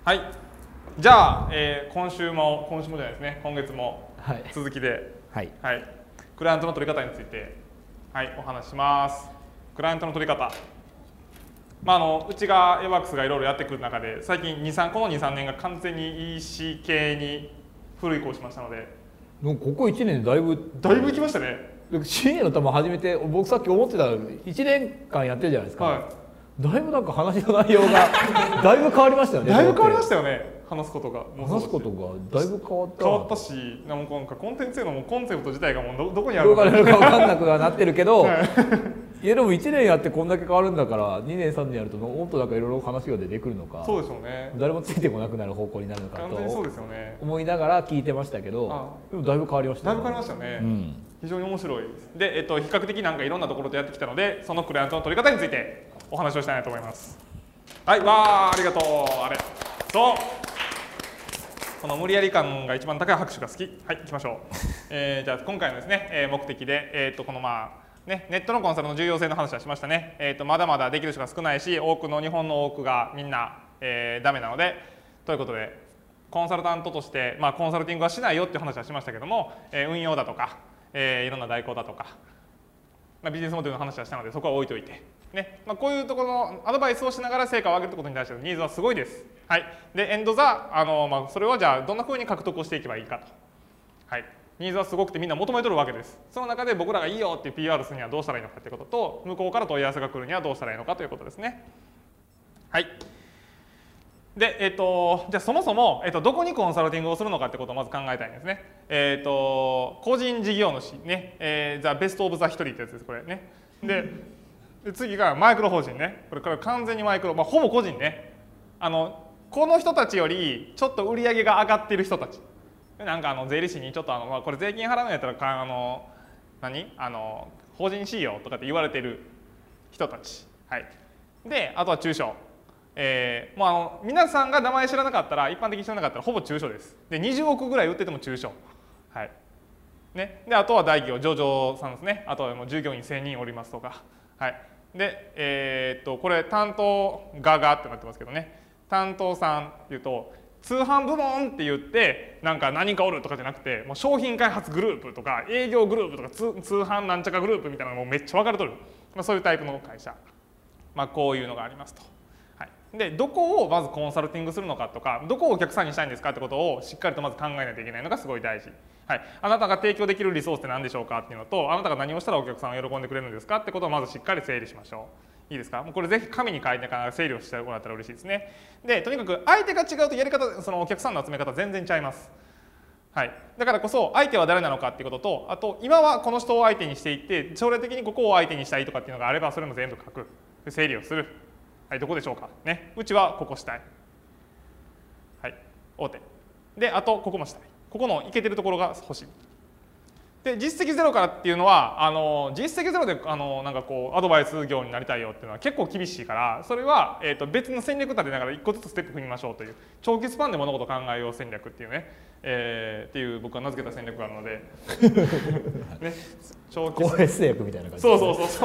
はい。じゃあ、今週もじゃないですね、今月も続きで、 はい、 はい、クライアントの取り方について、はい、お話しします。クライアントの取り方。うちがAWORKSがいろいろやってくる中で、最近この2、3年が完全に EC 系にフル移行しましたので。 ここ1年だいぶいきましたね。 CA の玉始めて、僕さっき思ってた1年間やってるじゃないですか。はい、だいぶなんか話の内容がだいぶ変わりましたよね。 だいぶ変わりましたよね。話すことがだいぶ変わったし、なんかコンテンツへのコンセプト自体がもうどこにあるのか分かんなくはなってるけど、いやでも1年やってこんだけ変わるんだから2年3年やるともっとなんかいろいろ話が出てくるのか、 そうでしょうね、 誰もついてこなくなる方向になるのかと思いながら聞いてましたけど、でもだいぶ変わりましたね。 だいぶ変わりましたね、非常に面白いです。で、比較的なんかいろんなところとやってきたので、そのクライアントの取り方についてお話をしたいなと思います。はい、わー、ありがとう。そう、この無理やり感が一番高い拍手が好き。はい、行きましょう。じゃあ今回のですね、目的で、このネットのコンサルの重要性の話はしましたね。まだまだできる人が少ないし、日本の多くがみんな、ダメなので、ということでコンサルタントとして、コンサルティングはしないよっていう話はしましたけども、運用だとか、いろんな代行だとか、ビジネスモデルの話はしたのでそこは置いといて、ね、こういうところのアドバイスをしながら成果を上げることに対してのニーズはすごいです。はい、でエンドそれをじゃあどんなふうに獲得をしていけばいいかと。はい、ニーズはすごくてみんな求めとるわけです。その中で僕らがいいよっていう PR するにはどうしたらいいのかということと、向こうから問い合わせが来るにはどうしたらいいのかということですね。はい。で、じゃあそもそも、どこにコンサルティングをするのかってことをまず考えたいんですね。個人事業主ね、ザ・ベスト・オブ・ザ・一人ってやつです、これね。で、次がマイクロ法人ね。これ完全にマイクロ、ほぼ個人ね。この人たちよりちょっと売り上げが上がっている人たち。なんか税理士にちょっとこれ税金払うんやったら法人しようとかって言われてる人たち。はい。で、あとは中小。皆さんが名前知らなかったら、一般的に知らなかったらほぼ中小です。で、20億ぐらい売ってても中小。はい。ね。で、あとは大企業、上場さんですね。あとはもう従業員1000人おりますとか。はい。で、これ担当がってなってますけどね。担当さんっていうと、通販部門って言ってなんか何人かおるとかじゃなくて、もう商品開発グループとか営業グループとか通販なんちゃかグループみたいなのもめっちゃ分かれとる、そういうタイプの会社、こういうのがありますと。はい、でどこをまずコンサルティングするのかとか、どこをお客さんにしたいんですかってことをしっかりとまず考えないといけないのがすごい大事。はい、あなたが提供できるリソースって何でしょうかっていうのと、あなたが何をしたらお客さんが喜んでくれるんですかってことをまずしっかり整理しましょう。いいですか？もうこれぜひ紙に書いてから整理をしてもらったら嬉しいですね。で、とにかく相手が違うとやり方、そのお客さんの集め方全然違います。はい、だからこそ相手は誰なのかっていうことと、あと今はこの人を相手にしていって将来的にここを相手にしたいとかっていうのがあればそれも全部書く、整理をする。はい、どこでしょうかね。うちはここしたい。はい、大手で、あとここもしたい。ここのイケてるところが欲しい。で、実績ゼロからっていうのは実績ゼロでなんかこうアドバイス業になりたいよっていうのは結構厳しいから、それは、別の戦略立てながら一個ずつステップ踏みましょうという、長期スパンで物事を考えよう戦略っていうね、っていう僕が名付けた戦略があるのでね、 長期戦略みたいな感じ。 そう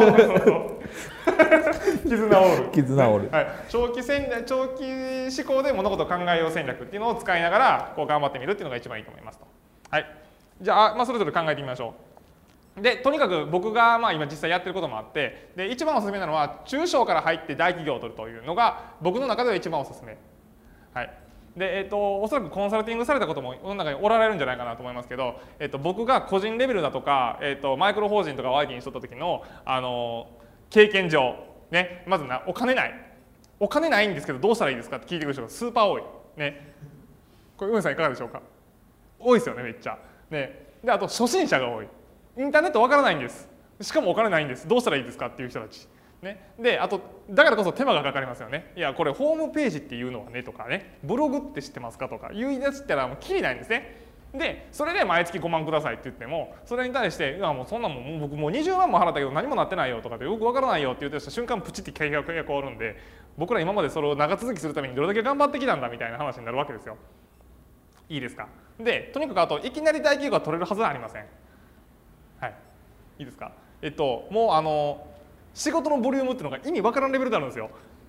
絆を折る、 絆を折る、 はい、長期思考で物事を考えよう戦略っていうのを使いながらこう頑張ってみるっていうのが一番いいと思いますと。はい、じゃあ、それぞれ考えてみましょう。で、とにかく僕が今実際やってることもあって、で一番おすすめなのは中小から入って大企業を取るというのが僕の中では一番おすすめ。はい。で、おそらくコンサルティングされたことも世の中におられるんじゃないかなと思いますけど、僕が個人レベルだとか、マイクロ法人とかを相手にしとった時の、経験上、ね、まずお金ないんですけどどうしたらいいですかって聞いてくる人がスーパー多い。ね、これ梅さんいかがでしょうか？多いですよね、めっちゃ。ね、であと初心者が多い。インターネットわからないんです。しかもお金ないんです。どうしたらいいですかっていう人たち。ね、であとだからこそ手間がかかりますよね。いやこれホームページっていうのはねとかね、ブログって知ってますかとか言い出したらもうきりないんですね。でそれで毎月5万くださいって言っても、それに対して「いやもうそんなもん僕もう20万も払ったけど何もなってないよ」とかでよくわからないよって言ってた瞬間プチって契約が終わるんで、僕ら今までそれを長続きするためにどれだけ頑張ってきたんだみたいな話になるわけですよ。いいですか？でとにかくあといきなり大企業が取れるはずはありません。はい、いいですか？もう仕事のボリュームっていうのが意味わからんレベルであるんですよ。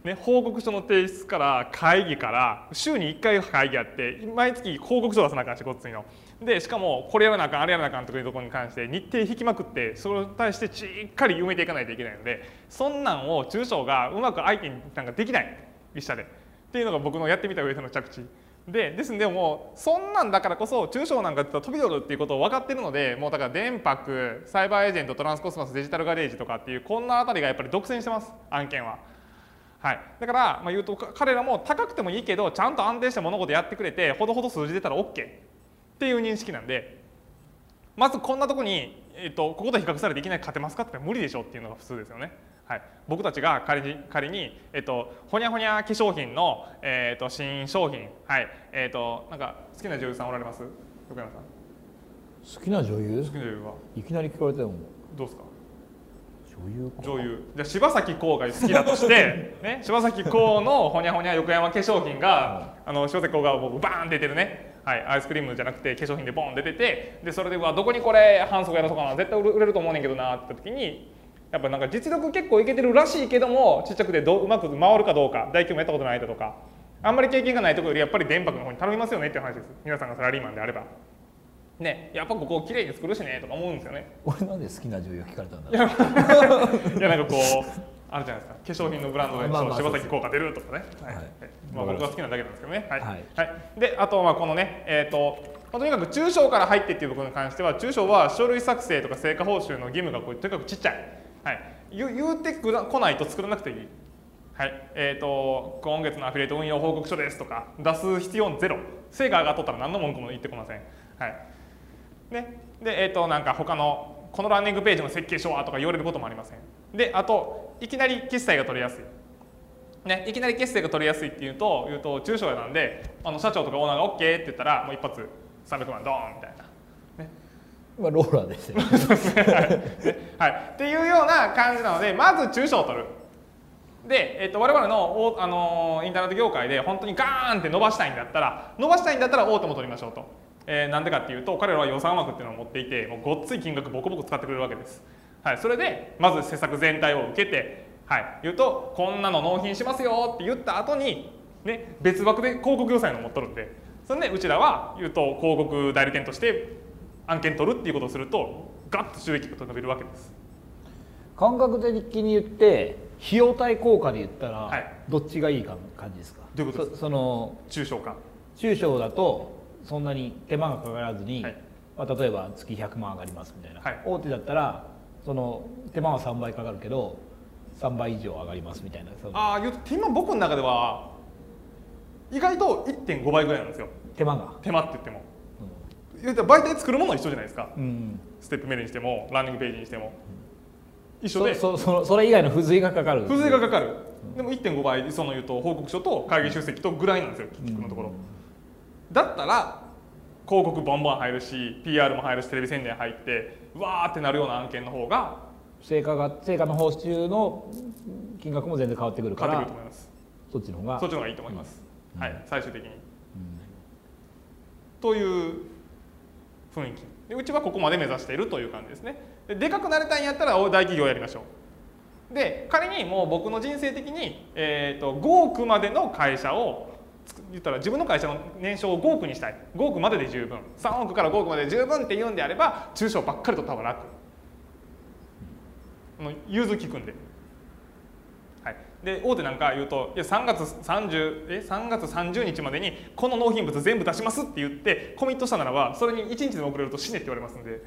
ね、報告書の提出から会議から週に1回会議あって毎月報告書出さなあかんしごっついのでしかもこれやらなあかんあれやらなあかんとかいうところに関して日程引きまくってそれに対してしっかり埋めていかないといけないのでそんなんを中小がうまく相手になんかできない一社でっていうのが僕のやってみた上での着地ですんでもうそんなんだからこそ中小なんかって飛び乗るっていうことを分かってるのでもうだから電泊サイバーエージェントトランスコスモスデジタルガレージとかっていうこんなあたりがやっぱり独占してます案件は。はい、だから、言うと彼らも高くてもいいけどちゃんと安定した物事やってくれてほどほど数字出たら OK っていう認識なんでまずこんなとこに、ここと比較されていきなり勝てますかって無理でしょっていうのが普通ですよね。はい、僕たちが仮に、ほにゃほにゃ化粧品の、新商品、はい、なんか好きな女優さんおられます？横山さん。 好きな女優？ 好きな女優はいきなり聞かれてもどうですか？ 女優じゃあ柴咲コウが好きだとして、ね、柴咲コウのほにゃほにゃ横山化粧品が柴咲コウが僕バーン出てるね、はい、アイスクリームじゃなくて化粧品でボン出ててでそれでどこにこれ反則やらそうかな絶対売れると思うねんけどなって言った時にやっぱなんか実力結構いけてるらしいけどもちっちゃくてうまく回るかどうか大企業もやったことないだとかあんまり経験がないところよりやっぱり電泊の方に頼みますよねっていう話です皆さんがサラリーマンであれば。ね、やっぱここ綺麗に作るしねとか思うんですよね。 俺なんで好きな女優聞かれたんだいやなんかこうあるじゃないですか化粧品のブランドで柴咲コウが出るとかね、はいはい、僕が好きなだけなんですけどね。はいはいはい、であとはこのねとにかく中小から入ってっていうところに関しては中小は書類作成とか成果報酬の義務がとにかくちっちゃい、はい、言うてこないと作らなくていい。はい今月のアフィリエイト運用報告書ですとか出す必要ゼロ成果が上がっとったら何の文句も言ってこません。はいね、でなんか他のこのランニングページの設計書はとか言われることもありません。であといきなり決済が取りやすい、ね、いきなり決済が取りやすいっていうと中小なんで社長とかオーナーが OK って言ったらもう一発300万ドーンみたいな、ね、 ローラーですよはい、っていうような感じなのでまず中小を取る。で、我々の、インターネット業界で本当にガーンって伸ばしたいんだったら大手も取りましょうと。なんでかっていうと彼らは予算枠っていうのを持っていてもうごっつい金額ボコボコ使ってくれるわけです。はい、それでまず施策全体を受けて、はい、言うとこんなの納品しますよって言った後に、ね、別枠で広告予算を持っとるんでそれでうちらは言うと広告代理店として案件取るっていうことをするとガッと収益が伸びるわけです。 感覚的に言って費用対効果で言ったら、はい、どっちがいい感じですか？ どういうことですか？ その中小か中小だとそんなに手間がかからずに、はい例えば月100万上がりますみたいな、はい、大手だったらその手間は3倍かかるけど3倍以上上がりますみたいな。 手間僕の中では意外と 1.5 倍ぐらいなんですよ。手間って言っても、媒体作るものは一緒じゃないですか、ステップメールにしてもランニングページにしても一緒でそれ以外の付随がかかるでも 1.5 倍言うと報告書と会議出席とぐらいなんですよ結局のところ、だったら広告ボンボン入るし PR も入るしテレビ宣伝入ってわーってなるような案件の方が成果の報酬の金額も全然変わってくるから変わってくると思います。そっちの方がいいと思います、はい、最終的に、という雰囲気でうちはここまで目指しているという感じですね。でかくなりたいんやったら大企業やりましょう。で仮にもう僕の人生的に、5億までの会社を言ったら自分の会社の年商を5億にしたい5億までで十分3億から5億までで十分って言うんであれば中小ばっかり取った方が楽融通きくんで、はい、で大手なんか言うといや3月30日までにこの納品物全部出しますって言ってコミットしたならばそれに1日でも遅れると死ねって言われますんで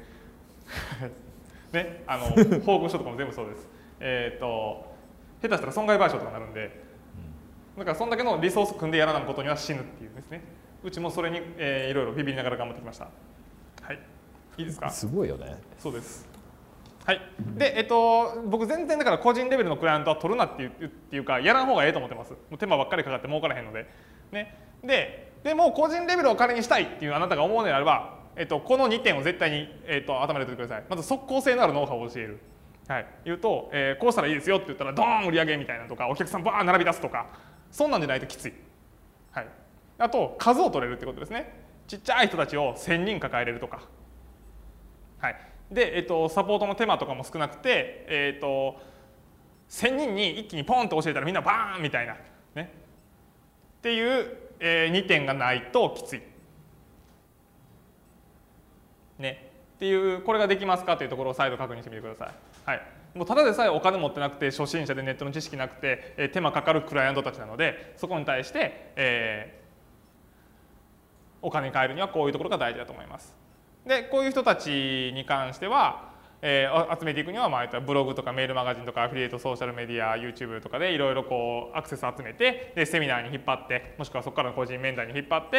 ね、報告書とかも全部そうです。下手したら損害賠償とかになるんでだからそんだけのリソース組んでやらないことには死ぬっていうですね。うちもそれに、いろいろビビりながら頑張ってきました。はい、いいですか？ すごいよね。 そうです。はい。で、僕全然だから個人レベルのクライアントは取るなっていうかやらん方がええと思ってます。もう手間ばっかりかかって儲からへんので。ね。でも個人レベルを仮にしたいっていうあなたが思うのであれば、この2点を絶対に、頭に入れておいてください。まず即効性のあるノウハウを教える。はい。言うと、こうしたらいいですよって言ったらドーン売り上げみたいなとかお客さんバーン並び出すとか。そんなんじゃないときつい、はい、あと数を取れるってことですね。ちっちゃい人たちを1000人抱えれるとか、はい、で、サポートの手間とかも少なくて、 1000人に一気にポンと教えたらみんなバーンみたいな、ね、っていう、2点がないときつい。ね、っていうこれができますかというところを再度確認してみてください。はい、もうただでさえお金持ってなくて初心者でネットの知識なくて、手間かかるクライアントたちなのでそこに対して、お金に換えるにはこういうところが大事だと思います。でこういう人たちに関しては、集めていくには、ブログとかメールマガジンとかアフィリエイトソーシャルメディア YouTube とかでいろいろこうアクセス集めてでセミナーに引っ張ってもしくはそこからの個人面談に引っ張って、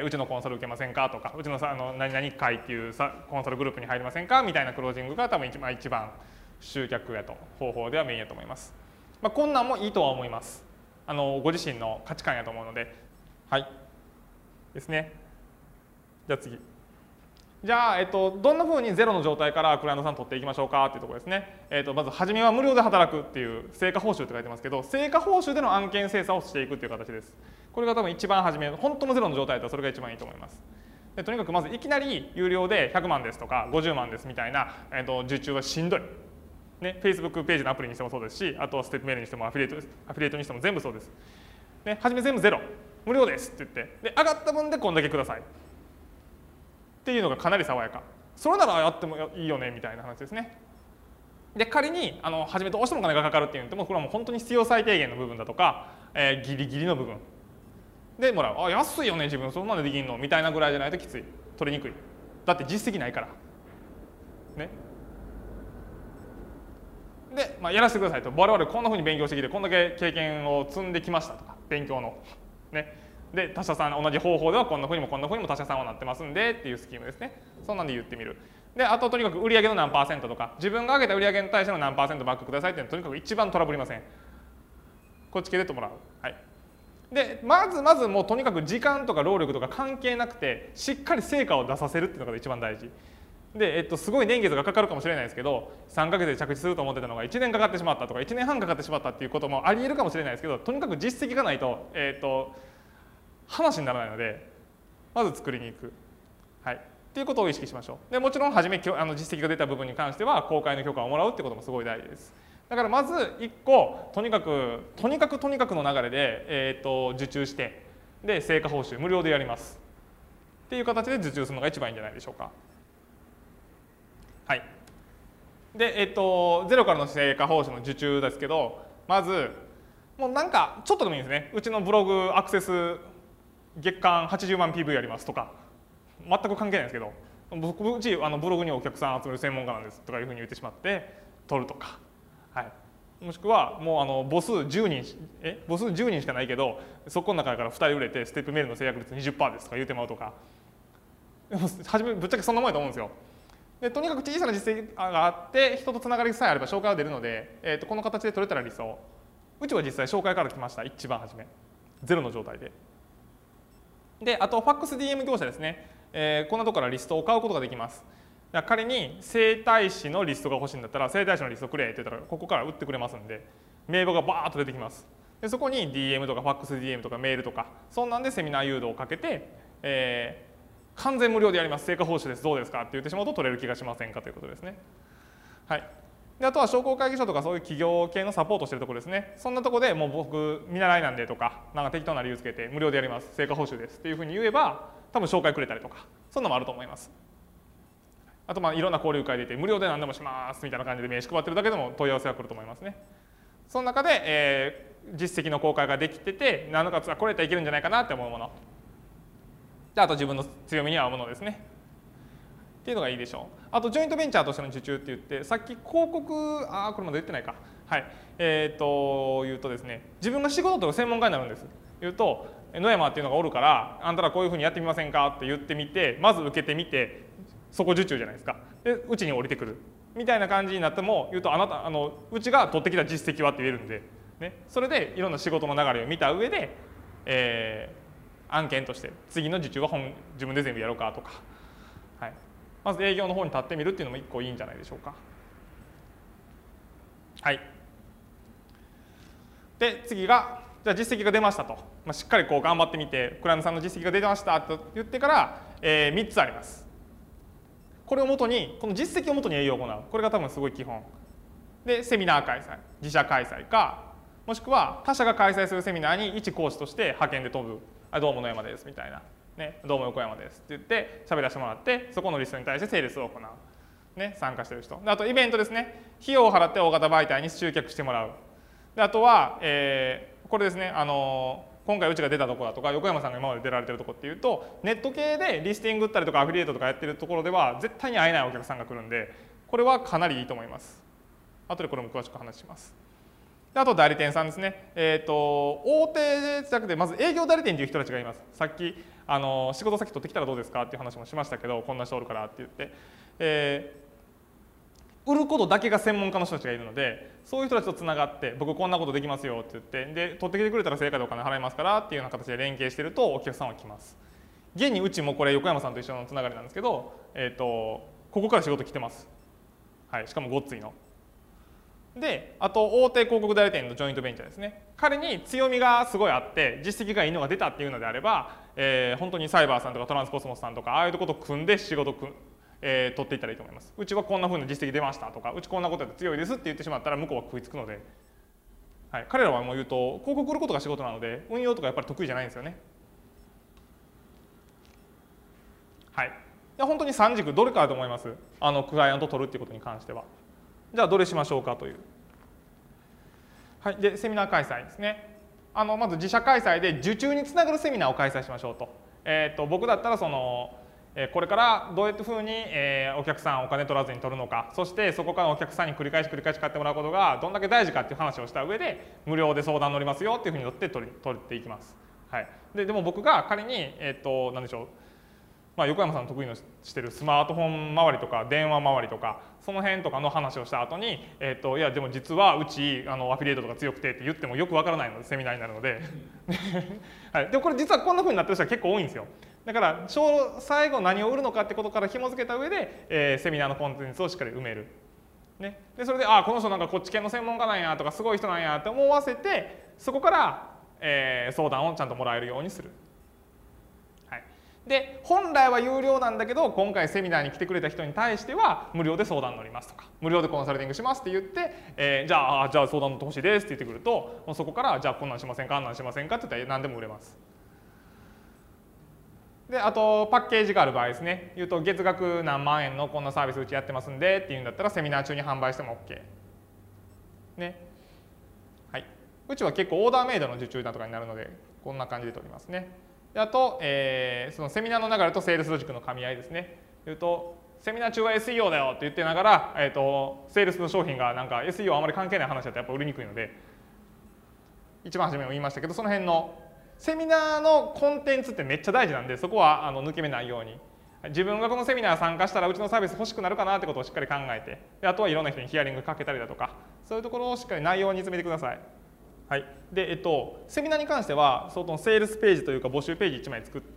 うちのコンサル受けませんかとかうちの何々会っていうコンサルグループに入りませんかみたいなクロージングが多分一番集客やと方法ではメインやと思います。こんなんもいいとは思います。ご自身の価値観やと思うので、はいですね。じゃあ次。じゃあ、どんなふうにゼロの状態からクライアントさん取っていきましょうかっていうところですね。まず初めは無料で働くっていう成果報酬って書いてますけど、成果報酬での案件精査をしていくっていう形です。これが多分一番初め、本当のゼロの状態だったらそれが一番いいと思います。でとにかくまずいきなり有料で100万ですとか50万ですみたいな、受注はしんどい。ね、Facebook ページのアプリにしてもそうですし、あとはステップメールにしてもアフィリエイトにしても全部そうです。ね、初め全部ゼロ、無料ですって言って、で上がった分でこんだけくださいっていうのがかなり爽やか。それならやってもいいよねみたいな話ですね。で仮に初めどうしてもお金がかかるっていうのでもこれはもう本当に必要最低限の部分だとか、ギリギリの部分でもらう。あ安いよね自分そんなでできんのみたいなぐらいじゃないときつい、取りにくい。だって実績ないからね。で、やらせてくださいと。我々こんなふうに勉強してきてこんだけ経験を積んできましたとか勉強のね。で他社さん同じ方法ではこんなふうにもこんなふうにも他社さんはなってますんでっていうスキームですね。そんなんで言ってみる。であととにかく売上の何%とか自分が上げた売上に対しての何%バックくださいっていうのはとにかく一番トラブりません。こっち系でともらう。はい、でまずもうとにかく時間とか労力とか関係なくてしっかり成果を出させるっていうのが一番大事で、すごい年月がかかるかもしれないですけど3ヶ月で着地すると思ってたのが1年かかってしまったとか1年半かかってしまったっていうこともありえるかもしれないですけどとにかく実績がないと、話にならないのでまず作りに行く、はい、っていうことを意識しましょう。でもちろん初め実績が出た部分に関しては公開の許可をもらうってこともすごい大事です。だからまず1個とにかくの流れで、受注してで成果報酬無料でやりますっていう形で受注するのが一番いいんじゃないでしょうか。はい、で、ゼロからの成果報酬の受注ですけどまずもうなんかちょっとでもいいんですね。うちのブログアクセス月間80万 PV やりますとか全く関係ないんですけどうちブログにお客さん集める専門家なんですとかいうふうに言ってしまって取るとか、はい、もしくはもう母数10人しかないけどそこの中から2人売れてステップメールの制約率 20% ですとか言うてまうとか初めぶっちゃけそんなもんやと思うんですよ。でとにかく小さな実績があって人とつながりさえあれば紹介は出るので、この形で取れたら理想。うちは実際紹介から来ました一番初めゼロの状態で。であとファックス DM 業者ですね、こんなとこからリストを買うことができます。仮に整体師のリストが欲しいんだったら整体師のリストくれって言ったらここから売ってくれますんで名簿がバーッと出てきます。でそこに DM とかファックス DM とかメールとかそんなんでセミナー誘導をかけて、完全無料でやります成果報酬ですどうですかって言ってしまうと取れる気がしませんかということですね。はい、であとは商工会議所とかそういう企業系のサポートしてるところですね。そんなところでもう僕見習いなんでとかなんか適当な理由つけて無料でやります成果報酬ですっていうふうに言えば多分紹介くれたりとかそんなのもあると思います。あといろんな交流会でいて無料で何でもしますみたいな感じで名刺配ってるだけでも問い合わせが来ると思いますね。その中で、実績の公開ができててなおかつこれやったらいけるんじゃないかなって思うものであと自分の強みに合うものですねっていうのがいいでしょう。あとジョイントベンチャーとしての受注って言ってさっき広告これまだ言ってないか。はい言うとですね自分が仕事とか専門家になるんです。言うと野山っていうのがおるからあんたらこういうふうにやってみませんかって言ってみてまず受けてみてそこ受注じゃないですか。でうちに降りてくるみたいな感じになっても言うとうちが取ってきた実績はって言えるんで、ね、それでいろんな仕事の流れを見た上で、案件として次の受注は自分で全部やろうかとか、はい、まず営業の方に立ってみるっていうのも一個いいんじゃないでしょうか。はい、で次がじゃあ実績が出ましたと、しっかりこう頑張ってみてクライアントさんの実績が出ましたと言ってから、3つあります。これをもとにこの実績をもとに営業を行うこれが多分すごい基本でセミナー開催、自社開催か、もしくは他社が開催するセミナーに一講師として派遣で飛ぶ、どうも野山ですみたいな、ね、どうも横山ですって言って喋らせてもらって、そこのリストに対してセールスを行う、ね、参加している人で、あとイベントですね、費用を払って大型媒体に集客してもらう。であとは、これですね、今回うちが出たところだとか横山さんが今まで出られてるところっていうと、ネット系でリスティング売ったりとかアフィリエイトとかやってるところでは絶対に会えないお客さんが来るんで、これはかなりいいと思います。後でこれも詳しく話します。であと代理店さんですね、大手じゃなくてまず営業代理店という人たちがいます。さっき仕事先取ってきたらどうですかっていう話もしましたけど、こんな人おるからって言って、売ることだけが専門家の人たちがいるので、そういう人たちとつながって、僕こんなことできますよって言って、で取ってきてくれたら正価でお金払いますからっていうような形で連携してるとお客さんは来ます。現にうちもこれ横山さんと一緒のつながりなんですけど、ここから仕事来てます。はい、しかもごっついの。であと大手広告代理店のジョイントベンチャーですね、彼に強みがすごいあって実績がいいのが出たっていうのであれば、本当にサイバーさんとかトランスコスモスさんとかああいうとこと組んで仕事取っていったらいいと思います。うちはこんなふうな実績出ましたとか、うちこんなことやって強いですって言ってしまったら向こうは食いつくので、はい、彼らはもう言うと広告売ることが仕事なので運用とかやっぱり得意じゃないんですよね。はい、で本当に3軸どれかだと思います。クライアントを取るっていうことに関しては。じゃあどれしましょうかという。はい、でセミナー開催ですね。まず自社開催で受注につながるセミナーを開催しましょうと。僕だったらこれからどうやってふうにお客さんお金取らずに取るのか、そしてそこからお客さんに繰り返し買ってもらうことがどんだけ大事かっていう話をした上で無料で相談乗りますよっていうふうに乗って取っていきます。はい、でも僕が仮に何でしょう、横山さんの得意のしてるスマートフォン周りとか電話周りとかその辺とかの話をした後に、いやでも実はうちアフィリエイトとか強くてって言ってもよくわからないのでセミナーになるので、はい、でこれ実はこんなふうになってる人は結構多いんですよ。だから最後何を売るのかってことから紐付けた上で、セミナーのコンテンツをしっかり埋める。ね、でそれでこの人なんかこっち系の専門家なんやとかすごい人なんやって思わせてそこから、相談をちゃんともらえるようにする。で本来は有料なんだけど今回セミナーに来てくれた人に対しては無料で相談乗りますとか無料でコンサルティングしますって言って、じゃあ相談乗ってほしいですって言ってくるとそこからじゃあこんなんしませんかあんなんしませんかって言ったら何でも売れます。であとパッケージがある場合ですね、言うと月額何万円のこんなサービスうちやってますんでっていうんだったらセミナー中に販売しても OK。ね、はい、うちは結構オーダーメイドの受注だとかになるのでこんな感じで取りますね。であと、そのセミナーの流れとセールスロジックの噛み合いですね。言うとセミナー中は SEO だよって言ってながら、セールスの商品がなんか SEO あまり関係ない話だとやっぱ売りにくいので、一番初めも言いましたけどその辺のセミナーのコンテンツってめっちゃ大事なんでそこは抜け目ないように自分がこのセミナー参加したらうちのサービス欲しくなるかなってことをしっかり考えて、であとはいろんな人にヒアリングかけたりだとかそういうところをしっかり内容に詰めてください。はい、でセミナーに関しては相当セールスページというか募集ページ1枚作って、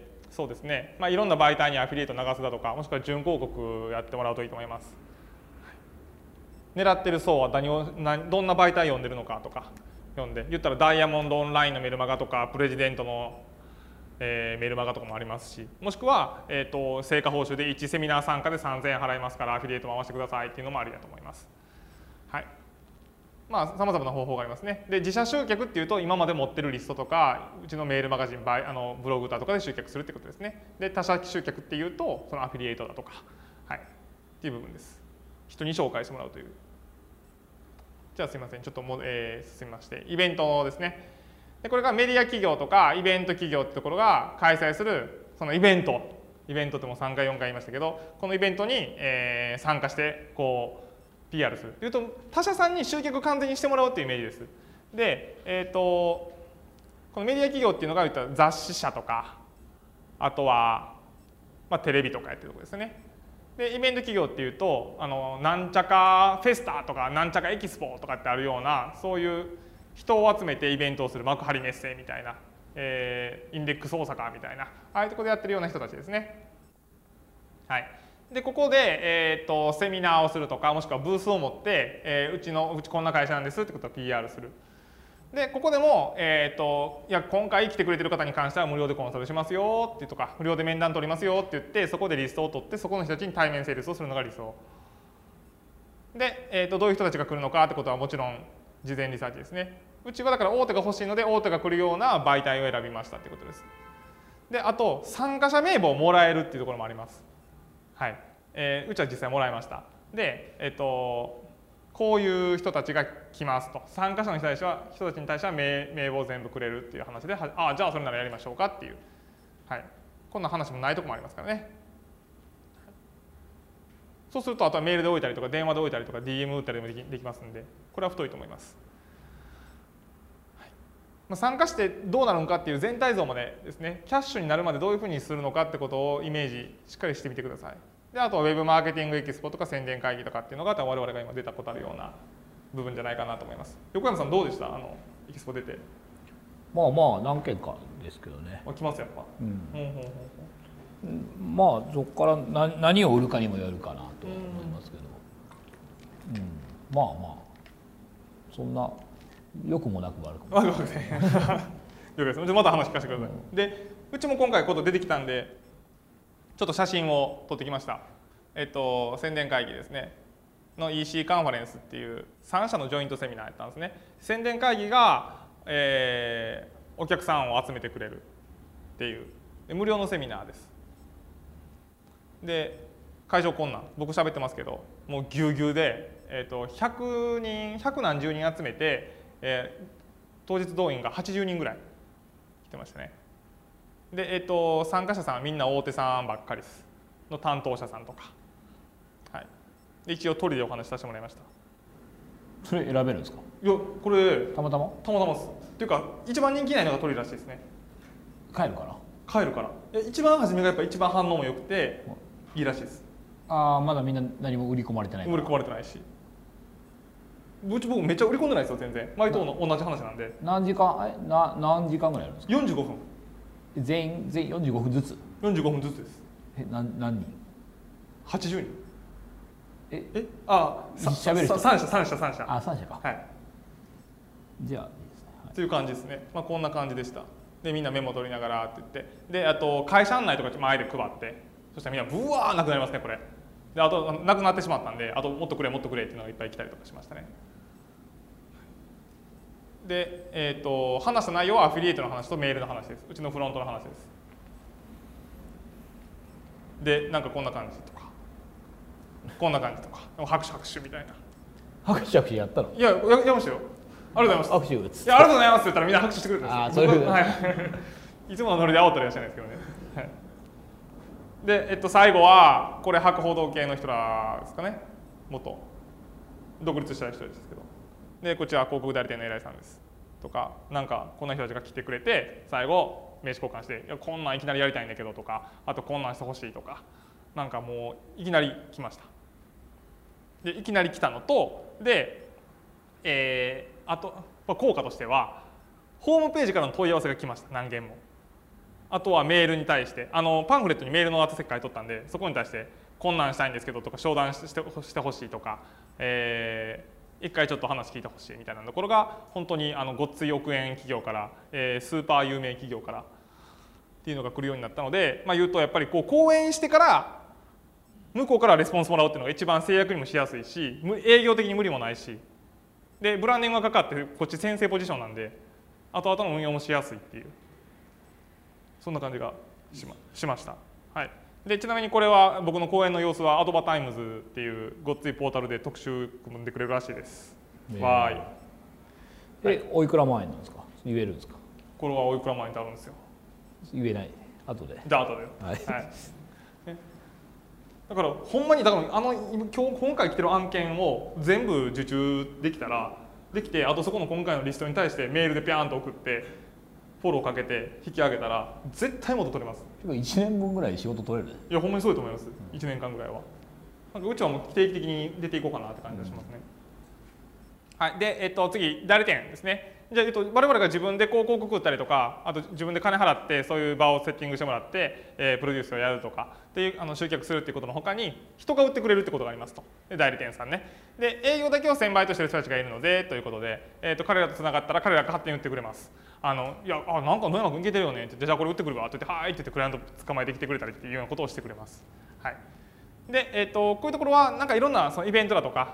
そうですね、いろんな媒体にアフィリエイト流すだとかもしくは準広告やってもらうといいと思います。狙ってる層はどんな媒体読んでるのかとか読んで、言ったらダイヤモンドオンラインのメルマガとかプレジデントの、メルマガとかもありますし、もしくは、成果報酬で1セミナー参加で3000円払いますからアフィリエイト回してくださいっていうのもありだと思います。はい、さまざまな方法がありますね。で自社集客っていうと今まで持ってるリストとかうちのメールマガジンブログだとかで集客するってことですね。で他社集客っていうとそのアフィリエイトだとか、はい、っていう部分です。人に紹介してもらうという。じゃあすいませんちょっと進みましてイベントですね。でこれがメディア企業とかイベント企業ってところが開催するそのイベントってもう3回4回言いましたけどこのイベントに、参加してこうPR するというと他社さんに集客を完全にしてもらうというイメージです。で、このメディア企業っていうのが言ったら雑誌社とかあとは、テレビとかやってるところですね。でイベント企業っていうとなんちゃかフェスタとかなんちゃかエキスポとかってあるようなそういう人を集めてイベントをする幕張メッセみたいな、インデックス大阪みたいなああいうところでやってるような人たちですね。はい、でここで、セミナーをするとかもしくはブースを持って、うちこんな会社なんですってことを PR する。でここでも、いや今回来てくれてる方に関しては無料でコンサルしますよっていうとか無料で面談取りますよって言ってそこでリストを取ってそこの人たちに対面セールスをするのが理想。 で、どういう人たちが来るのかってことはもちろん事前リサーチですね。うちはだから大手が欲しいので大手が来るような媒体を選びましたっていうことです。であと参加者名簿をもらえるっていうところもあります。はい、うちは実際もらいました。で、こういう人たちが来ますと、参加者の人たちに対しては名簿を全部くれるっていう話で、じゃあそれならやりましょうかっていう、はい、こんな話もないとこもありますからね。そうするとあとはメールで置いたりとか電話で置いたりとか DM 打ったりもできますんで、これは太いと思います。参加してどうなるのかっていう全体像までですね、キャッシュになるまでどういうふうにするのかってことをイメージしっかりしてみてください。であとはウェブマーケティングエキスポとか宣伝会議とかっていうのが我々が今出たことあるような部分じゃないかなと思います。横山さんどうでした？エキスポ出て。 まあまあ何件かですけどね。 来ますやっぱ。 まあそこから何を売るかにもよるかなと思いますけど、まあまあそんな良くもなくもあるかもしれないですね。 了解です。また話聞かせてください。でうちも今回こと出てきたんでちょっと写真を撮ってきました。宣伝会議ですねの EC カンファレンスっていう3社のジョイントセミナーやったんですね。宣伝会議が、お客さんを集めてくれるっていう無料のセミナーです。で会場困難、僕喋ってますけどもうぎゅうぎゅうで、100何十人集めて、当日動員が80人ぐらい来てましたね。で、参加者さんはみんな大手さんばっかりですの担当者さんとか、はい、で一応トリでお話しさせてもらいました。 それ選べるんですか？ いやこれたまたまですっていうか一番人気ないのがトリらしいですね。 帰るかな？ 帰るから。一番初めがやっぱ一番反応も良くていいらしいです。 まだみんな何も売り込まれてないから。 売り込まれてないし、僕めっちゃ売り込んでないですよ全然。毎度同じ話なんで。 何時間ぐらいやるんですか ？45分。 全員45分ずつ ？45分ずつです。 何人 ？80人。 喋る人 3社。 3社か。 はい。 じゃあいいですね。 という感じですね。こんな感じでした。でみんなメモ取りながらって言って、であと会社案内とか前で配って、そしたらみんなブワーなくなりますねこれ。であとなくなってしまったんで、あともっとくれっていうのがいっぱい来たりとかしましたね。で、話した内容はアフィリエイトの話とメールの話です。うちのフロントの話です。でなんかこんな感じとかこんな感じとか、拍手みたいな。 拍手やったの？ いややましたよ。ありがとうございます。 握手打つ。 いやありがとうございますって言ったらみんな拍手してくれるんですよ。 そういうはい。いつものノリで煽ったりはしてないですけどね。はい、で最後はこれ博報道系の人らですかね。元独立した人ですけど。でこちら広告代理店の偉いさんですとか、なんかこんな人たちが来てくれて最後名刺交換して「いやこんなんいきなりやりたいんだけど」とか、あと「こんなんしてほしい」とか、なんかもういきなり来ました。でいきなり来たのとで、あと効果としてはホームページからの問い合わせが来ました。何件も。あとはメールに対してパンフレットにメールの宛先書いとったんで、そこに対して「こんなんしたいんですけど」とか「商談してほしい」とか、一回ちょっと話聞いてほしいみたいなところが本当にごっつい億円企業から、スーパー有名企業からっていうのが来るようになったので、言うとやっぱり講演してから向こうからレスポンスもらうっていうのが一番制約にもしやすいし、営業的に無理もないし、でブランディングがかかってこっち先生ポジションなんで後々の運用もしやすいっていう、そんな感じがしました。はい、でちなみにこれは僕の講演の様子はアドバタイムズっていうごっついポータルで特集組んでくれるらしいです。わーい。 おいくら万円なんですか？言えるんですか？ これはおいくら万円ってあるんですよ。 言えない。後で。 じゃあ後で。はい。だからほんまに今回来てる案件を全部受注できたらできて、あとそこの今回のリストに対してメールでピャーンと送ってフォローかけて引き上げたら絶対元取れます。 1年分ぐらい仕事取れる？ いやほんまにそうだと思います。1年間ぐらいは。なんかうちはもう定期的に出ていこうかなって感じがしますね。はい、で、次代理店ですね。じゃあ、我々が自分で広告作ったりとか、あと自分で金払ってそういう場をセッティングしてもらって、プロデュースをやるとかっていう集客するっていうことのほかに人が売ってくれるってことがありますと。で代理店さんね。で営業だけを専売としてる人たちがいるのでということで、彼らとつながったら彼らが勝手に売ってくれます。いやなんか野山君いけてるよねって言って、じゃあこれ売ってくるわって言って、はいって言ってクライアント捕まえてきてくれたりっていうようなことをしてくれます。はい。で、こういうところはなんかいろんなそのイベントだとか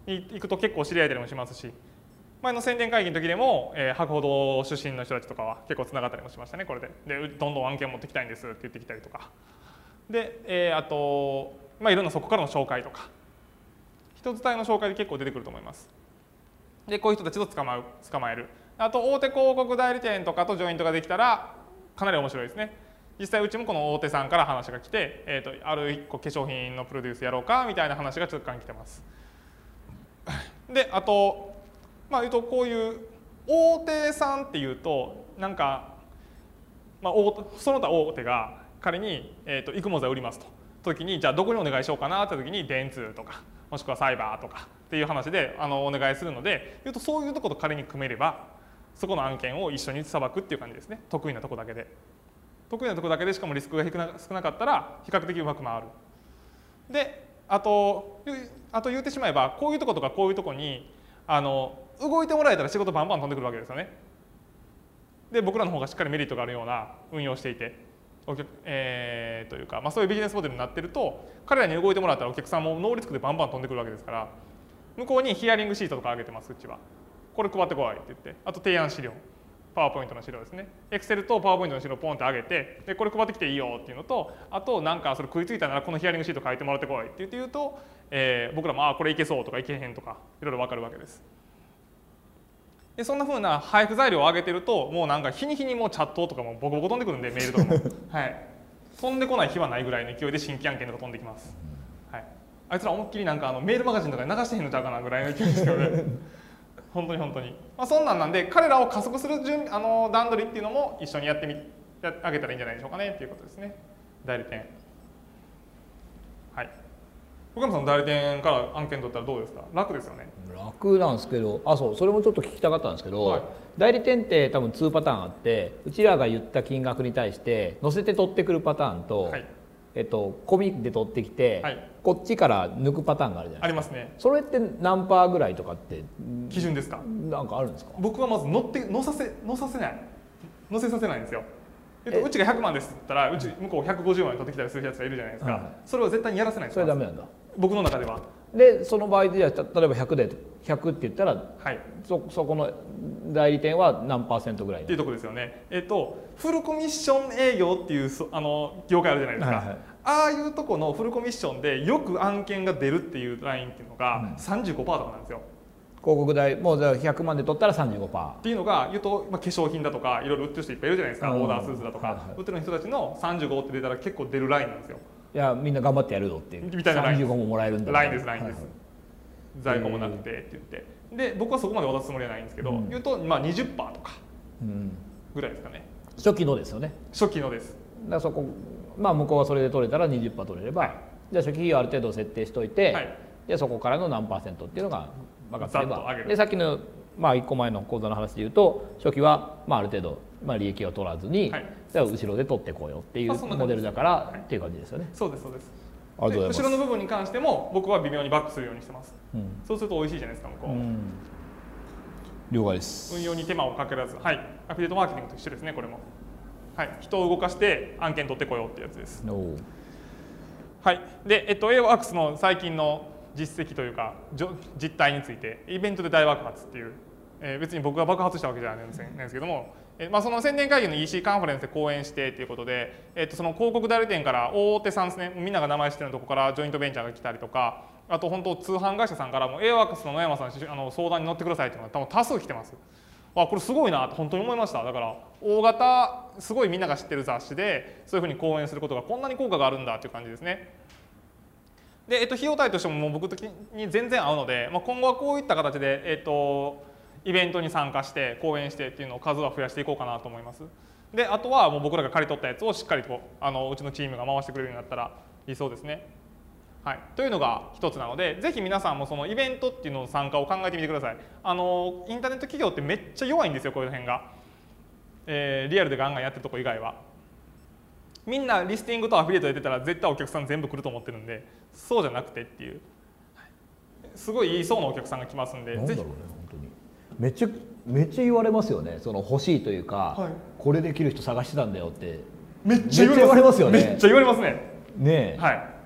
に行くと結構知り合えたりもしますし、前の宣伝会議の時でも、博報堂出身の人たちとかは結構つながったりもしましたね、これで。で、どんどん案件持ってきたいんですって言ってきたりとか。で、あと、いろんなそこからの紹介とか、人伝いの紹介で結構出てくると思います。で、こういう人たちと捕まえる。あと、大手広告代理店とかとジョイントができたら、かなり面白いですね。実際うちもこの大手さんから話が来て、ある1個化粧品のプロデュースやろうかみたいな話が若干来てます。で、あと、言うとこういう大手さんっていうとなんか、その他大手が仮に、育毛剤を売りますと時に、じゃあどこにお願いしようかなって時に電通とかもしくはサイバーとかっていう話でお願いするので、いうとそういうところと仮に組めればそこの案件を一緒にさばくっていう感じですね。得意なとこだけで。得意なとこだけでしかもリスクが少なかったら比較的うまく回る。で、あと言ってしまえばこういうとことかこういうとこに動いてもらえたら仕事バンバン飛んでくるわけですよね。で、僕らの方がしっかりメリットがあるような運用をしていて、というか、そういうビジネスモデルになってると、彼らに動いてもらったらお客さんもノーリスクでバンバン飛んでくるわけですから、向こうにヒアリングシートとか上げてます、うちは。これ配ってこいって言って、あと提案資料、パワーポイントの資料ですね。Excel とパワーポイントの資料をポンって上げて、でこれ配ってきていいよっていうのと、あとなんかそれ食いついたならこのヒアリングシート書いてもらってこいって言うと、僕らもこれいけそうとかいけへんとかいろいろ分かるわけです。でそんなふうな配布材料を上げてると、もうなんか日に日にもうチャットとかもボコボコ飛んでくるんで、メールとかも、はい、飛んでこない日はないぐらいの勢いで新規案件とか飛んできます。はい、あいつら思いっきりなんかメールマガジンとかで流してへんのちゃうかなぐらいの勢いですけどね。本当に本当に。そんなんで彼らを加速する段取りっていうのも一緒にやってあげたらいいんじゃないでしょうかねっていうことですね。代理店。はい。岡山さん代理店から案件取ったらどうですか？楽ですよね。 楽なんですけど、それもちょっと聞きたかったんですけど、はい、代理店って多分2パターンあって、うちらが言った金額に対して乗せて取ってくるパターンと、はい、込みで取ってきて、はい、こっちから抜くパターンがあるじゃないですか。ありますね。それって何パーぐらいとかって基準ですか？ なんかあるんですか？ 僕はまず乗せさせないんですよ。うちが100万ですって言ったら、うち向こう150万で取ってきたりするやつがいるじゃないですか。はい、それは絶対にやらせないんです。 それダメなんだ。 僕の中では。 でその場合で例えば100って言ったら、はい、そこの代理店は何パーセントぐらいっていうところですよね。フルコミッション営業っていう業界あるじゃないですか。はいはい、ああいうとこのフルコミッションでよく案件が出るっていうラインっていうのが 35% とかなんですよ。 広告代もう100万で取ったら 35% っていうのが言うと、化粧品だとかいろいろ売ってる人いっぱいいるじゃないですか。オーダースーツだとか、売ってる人たちの35って出たら結構出るラインなんですよ。 いやみんな頑張ってやるぞっていうみたいなライン。 35ももらえるんだラインです。在庫もなくてって言って、で僕はそこまで渡すつもりはないんですけど、言うと20% とかぐらいですかね。 初期のですよね。 初期のです。 だからそこ向こうがそれで取れたら 20% 取れれば、はい、じゃあ初期費用ある程度設定しておいて、はい、でそこからの何%っていうのが分かってれば、でさっきの1個前の講座の話でいうと、初期はある程度利益を取らずに、はい、じゃあ後ろで取ってこうよっていうモデルだからっていう感じですよね。 そうですそうです。後ろの部分に関しても僕は微妙にバックするようにしてます。そうすると美味しいじゃないですか、向こう。 了解です。 運用に手間をかけらず、はい、アフィリエイトマーケティングと一緒ですね、これも。はい、人を動かして案件取ってこようっていうやつです。はい、で、AWORKS の最近の実績というか実態について、イベントで大爆発っていう、別に僕が爆発したわけじゃないんですけども、その宣伝会議の EC カンファレンスで講演してということで、その広告代理店から大手さんですね、みんなが名前知ってるとこからジョイントベンチャーが来たりとか、あと本当通販会社さんからも AWORKS の野山さん相談に乗ってくださいっていうのが多数来てます。これすごいなって本当に思いました。だから大型すごいみんなが知ってる雑誌でそういうふうに講演することがこんなに効果があるんだっていう感じですね。で、費用対としてももう僕に全然合うので、今後はこういった形で、イベントに参加して講演してっていうのを数は増やしていこうかなと思います。で、あとはもう僕らが借り取ったやつをしっかりとうちのチームが回してくれるようになったら理想ですね。はい、というのが一つなので、ぜひ皆さんもそのイベントっていうのの参加を考えてみてください。インターネット企業ってめっちゃ弱いんですよ、こういう辺が。リアルでガンガンやってるとこ以外は。みんなリスティングとアフィリエイトやってたら絶対お客さん全部来ると思ってるんで、そうじゃなくてっていう、すごい言いそうなお客さんが来ますんで、 なんだろうね、本当にめっちゃ言われますよね。その欲しいというか、はい、これできる人探してたんだよってめっちゃ言われますよね。めっちゃ言われますね。 ねえ、 はい、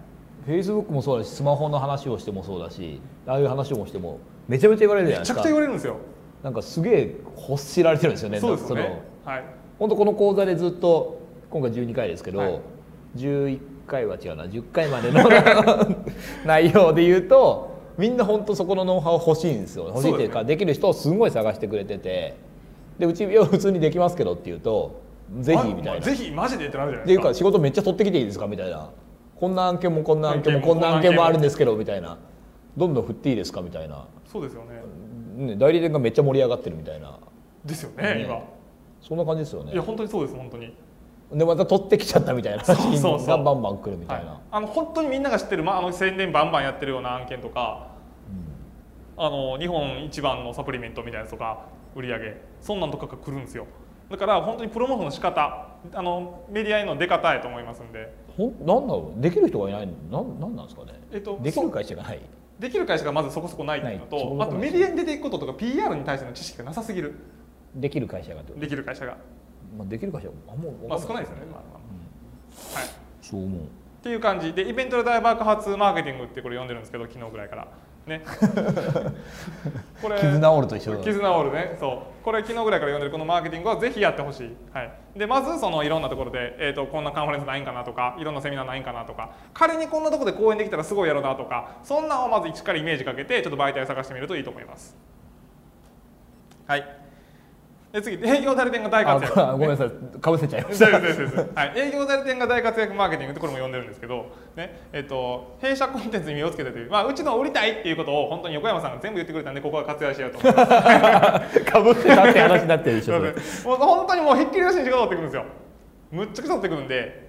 Facebook もそうだしスマホの話をしてもそうだしああいう話をしてもめちゃめちゃ言われるじゃないですか。 めちゃくちゃ言われるんですよ。 なんかすげえ欲しられてるんですよね。 そうですね。はい。 本当この講座でずっと今回12回ですけど、はい、11回は違うな10回までの内容で言うとみんな本当そこのノウハウ欲しいんですよ。欲しいっていうかできる人をすごい探してくれてて、でうち普通にできますけどって言うとぜひみたいな、 ぜひマジでってなるじゃないですか。 っていうか仕事めっちゃ取ってきていいですかみたいな、こんな案件もこんな案件もこんな案件もあるんですけどみたいな、どんどん振っていいですかみたいな。 そうですよね。 代理店がめっちゃ盛り上がってるみたいな。 ですよね今。 そんな感じですよね。 いや本当にそうです本当に。 でまた取ってきちゃったみたいな話がバンバン来るみたいな。 本当にみんなが知ってる、宣伝バンバンやってるような案件とか、日本一番のサプリメントみたいなやつとか売り上げそんなんとかが来るんですよ。だから本当にプロモーションの仕方メディアへの出方やと思いますんで。 なんだろう、できる人がいないのなんですかね。できる会社がない。 できる会社がまずそこそこないっていうのと、あとメディアに出ていくこととか PR に対しての知識がなさすぎる。 できる会社ができる会社が。 できる会社は少ないですよね。はい。 そう思う。 っていう感じでイベントで大爆発マーケティングってこれ読んでるんですけど昨日ぐらいからね。これ絆オールと一緒だ。 絆オールね。そうこれ昨日ぐらいから読んでるこのマーケティングはぜひやってほしい。はい。でまずそのいろんなところでこんなカンファレンスないんかなとかいろんなセミナーないんかなとか仮にこんなところで講演できたらすごいやろうなとかそんなんをまずしっかりイメージかけてちょっと媒体を探してみるといいと思います。はい。で次営業代理店が大活躍。 ごめんなさいかぶせちゃいました。 はい、営業代理店が大活躍マーケティングってこれも読んでるんですけど、ね弊社コンテンツに身をつけてという、うちの売りたいっていうことを本当に横山さんが全部言ってくれたんでここは活用しようと思います。 かぶってたって話になってるでしょ。もう本当にもうひっきりなしに仕事取ってくるんですよ。むっちゃくちゃ取ってくるんで、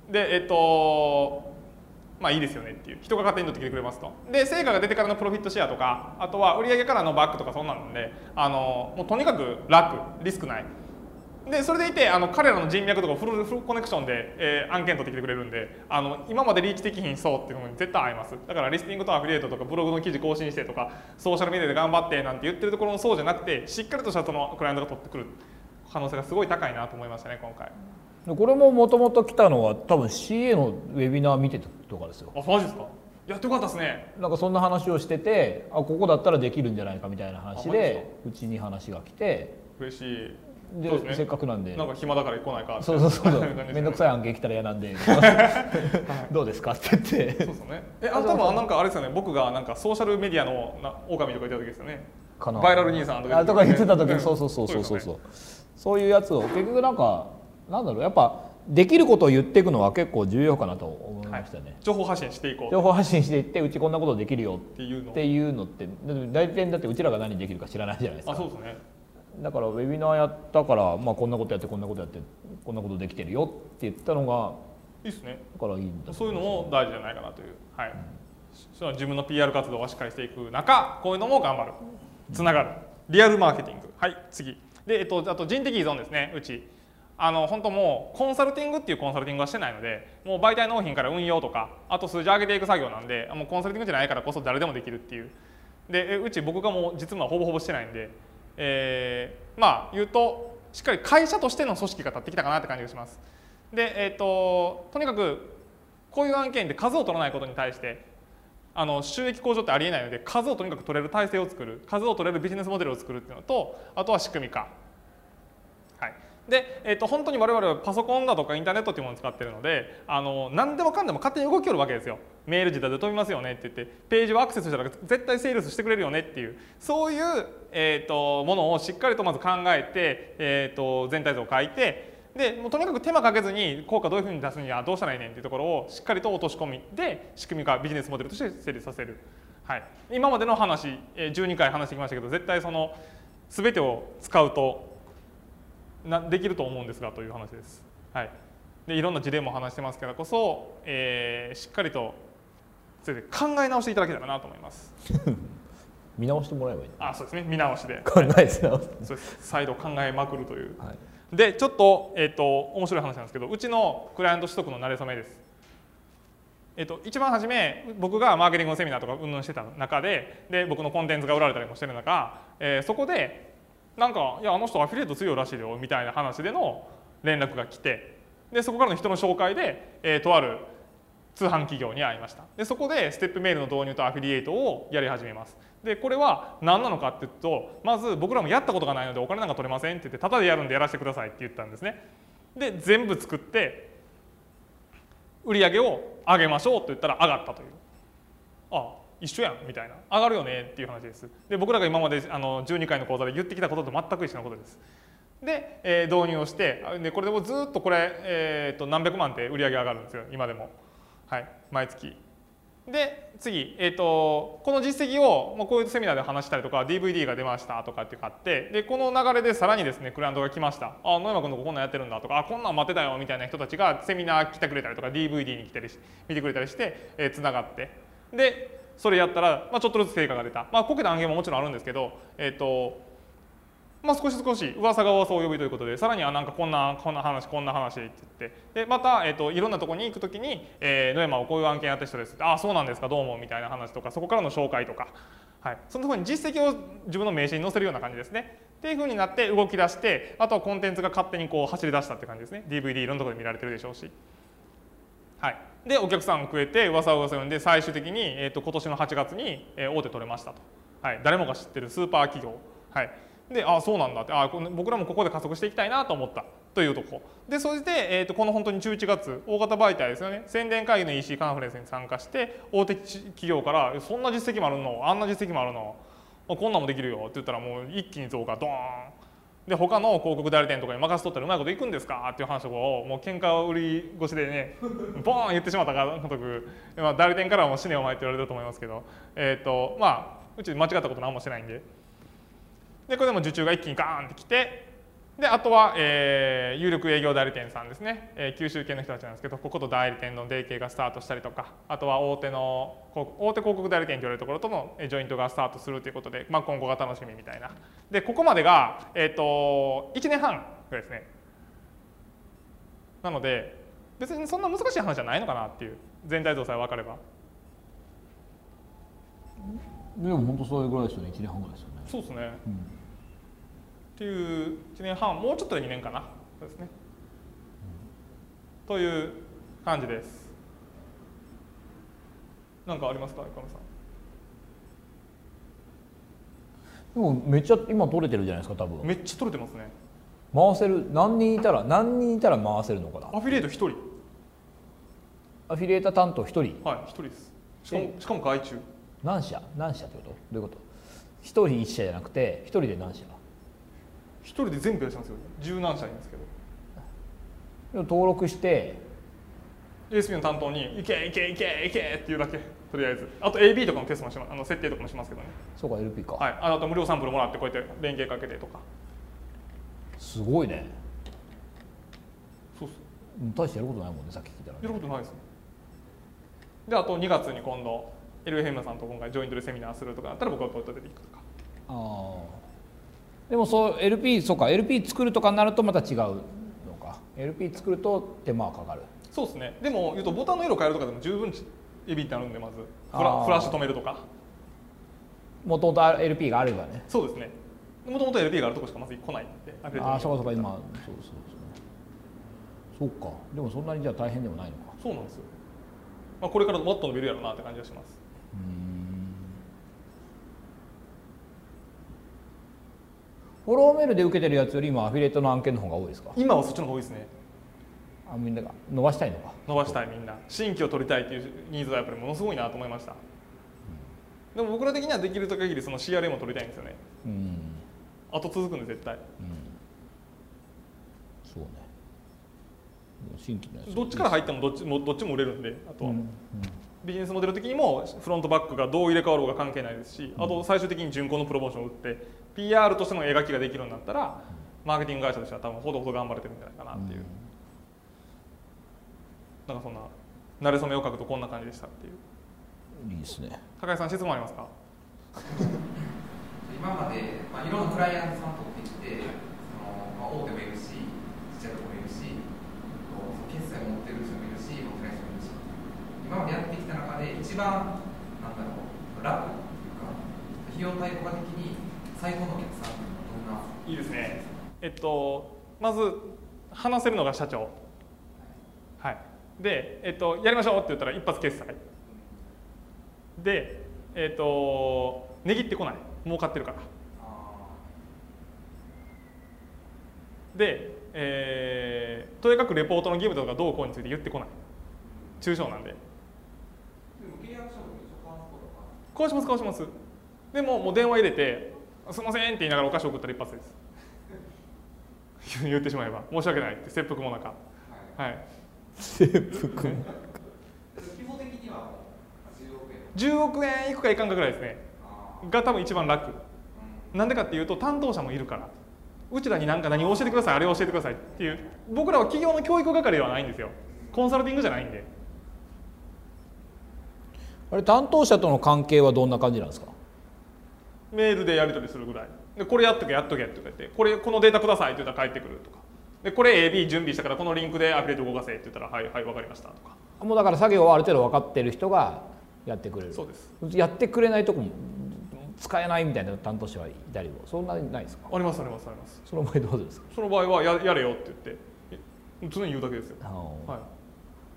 いいですよねっていう人が勝手に取ってきてくれますと。で成果が出てからのプロフィットシェアとかあとは売上からのバックとかそんなんでもうとにかく楽リスクない。でそれでいて彼らの人脈とかフルコネクションで、案件取ってきてくれるんで今までリーチできひん層っていうのに絶対合います。だからリスティングとアフィリエイトとかブログの記事更新してとかソーシャルメディアで頑張ってなんて言ってるところの層じゃなくてしっかりとしたそのクライアントが取ってくる可能性がすごい高いなと思いましたね今回。 これももともと来たのは多分 CA のウェビナー見てたとかですよ。 マジですか。やってよかったですね。 なんかそんな話をしててここだったらできるんじゃないかみたいな話でうちに話が来て嬉しい。 でせっかくなんでなんか暇だから来ないかそう面倒くさい案件来たら嫌なんでどうですかって言ってそうですね。多分なんかあれですよね僕がなんかソーシャルメディアの狼とか言った時ですよね。バイラル兄さんとか言ってた時そういうやつを結局なんだろうやっぱできることを言っていくのは結構重要かなと思いましたね。 情報発信していこう。 情報発信していってうちこんなことできるよっていうのって代理店だってうちらが何できるか知らないじゃないですか。 そうですね。 だからウェビナーやったから、こんなことやってこんなことやってこんなことできてるよって言ったのがいいですね。 だからいいんだ。 そういうのも大事じゃないかなという。はい。その自分の PR 活動をしっかりしていく中こういうのも頑張るつながるリアルマーケティング。はい次であと人的依存ですね。うち本当もうコンサルティングっていうコンサルティングはしてないのでもう媒体納品から運用とかあと数字上げていく作業なんでもうコンサルティングじゃないからこそ誰でもできるっていうでうち僕がもう実務はほぼほぼしてないんで、言うとしっかり会社としての組織が立ってきたかなって感じがします。でとにかくこういう案件で数を取らないことに対して収益向上ってありえないので数をとにかく取れる体制を作る数を取れるビジネスモデルを作るっていうのとあとは仕組み化。はいで本当に我々はパソコンだとかインターネットっていうものを使っているので何でもかんでも勝手に動きよるわけですよ。メール自体で飛びますよねって言ってページをアクセスしたら絶対セールスしてくれるよねっていうそういう、ものをしっかりとまず考えて、全体像を書いてでもうとにかく手間かけずに効果どういうふうに出すにはどうしたらいいねんっていうところをしっかりと落とし込みで仕組み化ビジネスモデルとして成立させる。はい、今までの話12回話してきましたけど絶対その全てを使うとできると思うんですがという話です。はい、でいろんな事例も話してますからこそ、しっかりと考え直していただけたらなと思います。 見直してもらえばいい。 そうですね見直しで考え直す、 そうです再度考えまくるという。 はい、 でちょっと、面白い話なんですけどうちのクライアント取得の馴れ初めです。一番初め僕がマーケティングのセミナーとか運営してた中で僕のコンテンツが売られたりもしてる中、そこでなんかいやあの人アフィリエイト強いらしいよみたいな話での連絡が来てでそこからの人の紹介で、とある通販企業に会いました。でそこでステップメールの導入とアフィリエイトをやり始めます。でこれは何なのかっていうと、まず僕らもやったことがないのでお金なんか取れませんって言って、タダでやるんでやらせてくださいって言ったんですね。で全部作って売り上げを上げましょうと言ったら上がったという、あ一緒やんみたいな、上がるよねっていう話です。で僕らが今まで12回の講座で言ってきたことと全く一緒のことです。で、導入をして、でこれでもずっとこれ、何百万って売り上げ上がるんですよ今でも、はい、毎月。で次、この実績を、こういうセミナーで話したりとか DVD が出ましたとかって買って、でこの流れでさらにですねクライアントが来ました、野山君のこんなんやってるんだとか、こんなん待ってたよみたいな人たちがセミナー来てくれたりとか DVD に来たり見てくれたりしてつながって、でそれやったら、ちょっとずつ成果が出た、こけた案件ももちろんあるんですけど、少し噂が噂を呼びということで、さらにはなんかこんな話って言って、でまた、いろんなところに行くときに、野山をこういう案件やった人ですって、ああそうなんですかどうもみたいな話とか、そこからの紹介とか、はい、そんなふうに実績を自分の名刺に載せるような感じですね。っていうふうになって動き出して、あとはコンテンツが勝手にこう走り出したって感じですね。 DVD いろんなところで見られてるでしょうし、はい、でお客さんが増えて噂を呼んで、最終的に、今年の8月に、大手取れましたと、はい、誰もが知ってるスーパー企業、はい、でそうなんだって、僕らもここで加速していきたいなと思ったというところで、そして、この本当に11月大型媒体ですよね、宣伝会議の EC カンファレンスに参加して、大手企業からそんな実績もあるの、あんな実績もあるの、こんなんもできるよって言ったら、もう一気に増加ドーンで、他の広告代理店とかに任せとったらうまいこといくんですかっていう話をもう喧嘩売り越しでねボーン言ってしまったがごとく、代理店からはもう死ねお前って言われると思いますけど、うち間違ったこと何もしてないんで。でこれでも受注が一気にガーンってきて、であとは、有力営業代理店さんですね、九州系の人たちなんですけど、ここと代理店の提携がスタートしたりとか、あとは大手広告代理店と言われるところとのジョイントがスタートするということで、今後が楽しみみたいな。でここまでが、1年半ぐらいですね。なので別にそんな難しい話じゃないのかなっていう、全体像さえ分かれば。 でも本当それぐらいですよね、1年半ぐらいですよね。 そうですね、っていう1年半、もうちょっとで2年かな、そうですね、という感じです。何かありますか、岡野さん。 でもめっちゃ今取れてるじゃないですか、多分。 めっちゃ取れてますね。 回せる、何人いたら回せるのかな。 アフィリエイト1人。 アフィリエイター担当1人。 はい、1人です。しかも外注。 何社ってこと？どういうこと？1人1社じゃなくて1人で何社？ 1人で全部やってますよ。十何社いるんですけど。 登録して ASP の担当にいけっていうだけ、とりあえず。あと AB とかのテストもします、設定とかもしますけどね。 そうか、 LP か。 はい、あと無料サンプルもらってこうやって連携かけてとか。 すごいね。 そうっす。 大してやることないもんね、さっき聞いたら、ね。 やることないですね。であと2月に今度LFM さんと今回ジョイントでセミナーするとかだったら僕はこうやって出ていくとか。 でもそうか LP 作るとかになるとまた違うのか。 LP 作ると手間はかかる。 そうですね。でも言うとボタンの色変えるとかでも十分エビってあるんで、まずフラッシュ止めるとか。 もともと LP があればね。 そうですね。もともと LP があるとこしかまず来ないんで。 そうか今そうか。でもそんなにじゃあ大変でもないのか。 そうなんですよ。これからもっと伸びるやろうなって感じがします。 フォローメールで受けてるやつより今アフィリエイトの案件の方が多いですか？ 今はそっちの方が多いですね。 みんなが伸ばしたいのか。 伸ばしたい、みんな新規を取りたいっていうニーズはやっぱりものすごいなと思いました。でも僕ら的にはできる限りその CRM を取りたいんですよね。あと続くんで絶対。 そうね。新規のやつどっちから入ってもどっちも売れるんで、あとは、ビジネスモデル的にもフロントバックがどう入れ替わろうが関係ないですし、あと最終的に順行のプロモーションを打って PR としての描きができるようになったら、マーケティング会社としては多分ほどほど頑張れてるんじゃないかなっていう、なんかそんな慣れ初めを書くとこんな感じでしたっていう。 いいですね。 高井さん、質問ありますか？ 今まで、いろんなクライアントさんとってきて、大手もいるし、ちっちゃいとこもいるし、決済持ってる人もいるし、持ってない人もいるし、今までやってきた中で一番楽っていうか、費用対効果的に最高のお客さんってどんな？ いいですね。まず話せるのが社長。はい。 で、やりましょうって言ったら一発決済で、値切ってこない、儲かってるから。で、とにかくレポートの義務とかどうこうについて言ってこない、抽象なんで。交わします交わします。でももう電話入れて「すいません」って言いながらお菓子送ったら一発です言ってしまえば申し訳ないって切腹もなか、はい、 切腹規模的には 10億円いくかいかんかぐらいですねが多分一番楽。なんでかっていうと担当者もいるから、うちらに何を教えてくださいあれを教えてくださいっていう、僕らは企業の教育係ではないんですよ、コンサルティングじゃないんで。 あれ担当者との関係はどんな感じなんですか？ メールでやり取りするぐらいで、これやっとけやっとけって言って、このデータくださいって言ったら返ってくるとかで、これ AB 準備したからこのリンクでアフィリエイト動かせって言ったらはいはい分かりましたとか。 もうだから作業はある程度分かってる人がやってくれる。 そうです。 やってくれないとこも使えないみたいな担当者はいたりも、そんなにないですか？ ありますありますあります。 その場合どうですか？ その場合はやれよって言って常に言うだけですよ。はい、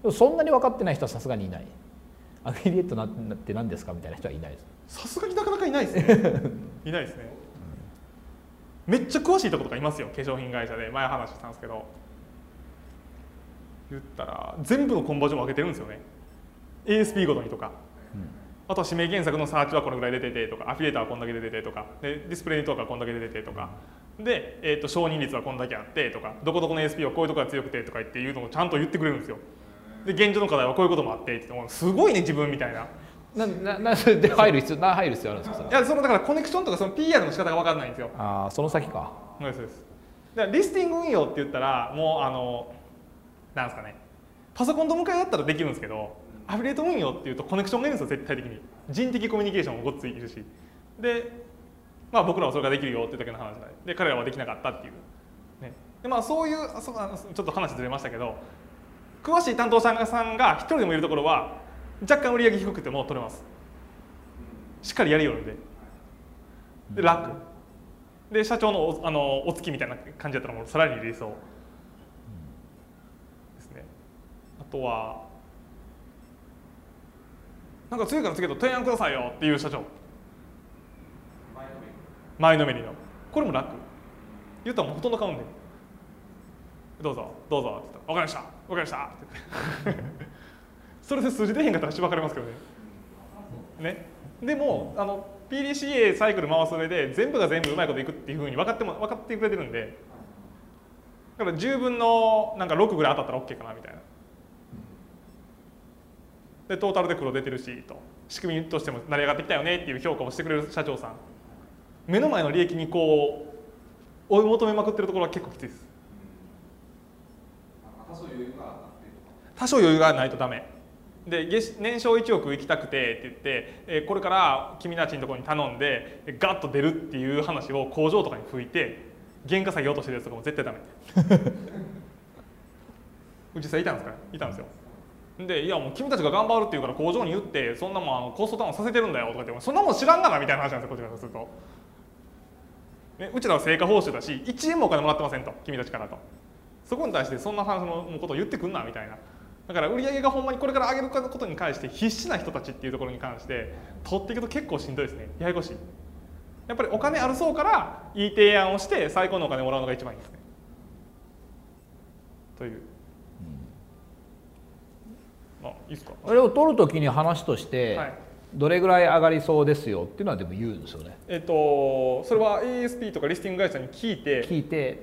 そんなに分かってない人はさすがにいない。アフィリエイトって何ですかみたいな人はいないです。 さすがになかなかいないですねいないですね、めっちゃ詳しいとことかいますよ、化粧品会社で前話したんですけど、言ったら全部のコンバージョンを上げてるんですよね、 ASP ごとにとか、あとは指名検索のサーチはこれぐらい出ててとか、アフィリエイトはこんだけ出ててとかで、ディスプレイネットワークはこんだけ出ててとかで、承認率はこんだけあってとか、どこどこの ASP はこういうところが強くてとかっていうのをちゃんと言ってくれるんですよ。で現状の課題はこういうこともあってって言って、すごいね自分みたいな。 それで入る必要あるんですか？それ。 いや、だからコネクションとかその PR の仕方が分からないんですよ。 ああ、その先か。 そうです。だからリスティング運用って言ったらもうなんですかね、パソコンと向かい合ったらできるんですけど、アフィリエイト運用っていうとコネクションがいるんですよ、絶対的に。人的コミュニケーションもごっついいるし、で、まあ僕らはそれができるよっていうだけの話で、彼らはできなかったっていう、ね、でまあそういうちょっと話ずれましたけど、詳しい担当者さんが一人でもいるところは若干売り上げ低くても取れます。しっかりやりよるんで、で楽で、社長のお付きみたいな感じだったらもうさらに理想ですね。あとはなんか次から次へと提案くださいよっていう社長、前のめりの、これも楽。言ったらもうほとんど買うんで、どうぞどうぞって言ったら分かりました分かりましたってそれで数字出へんかったらしばかれますけどね。でもPDCA サイクル回す上で全部が全部うまいこといくっていうふうに分かってくれてるんで、だから10分のなんか6ぐらい当たったら OK かなみたいな。でトータルで黒出てるしと、仕組みとしても成り上がってきたよねっていう評価をしてくれる社長さん、目の前の利益にこう追い求めまくってるところは結構きついです。多少余裕がないとダメで、年商1億いきたくてって言って、これから君たちのところに頼んでガッと出るっていう話を工場とかに吹いて原価下げようとしてるやつとかも絶対ダメ実際いたんですか？いたんですよ。で、いやもう君たちが頑張るって言うから工場に言って、そんなもんコストダウンさせてるんだよとか言って、そんなもん知らんがなみたいな話なんですよ、こっちからすると、ね、うちらは成果報酬だし1円もお金もらってませんと、君たちからと、そこに対してそんな話のことを言ってくんなみたいな。だから売り上げがほんまにこれから上げることに関して必死な人たちっていうところに関して取っていくと結構しんどいですね。ややこしい。やっぱりお金ある層からいい提案をして最高のお金をもらうのが一番いいですね。という。いいですか。 あれを取るときに話として、はい、どれぐらい上がりそうですよっていうのはでも言うんですよね。 それは ASP とかリスティング会社に聞いて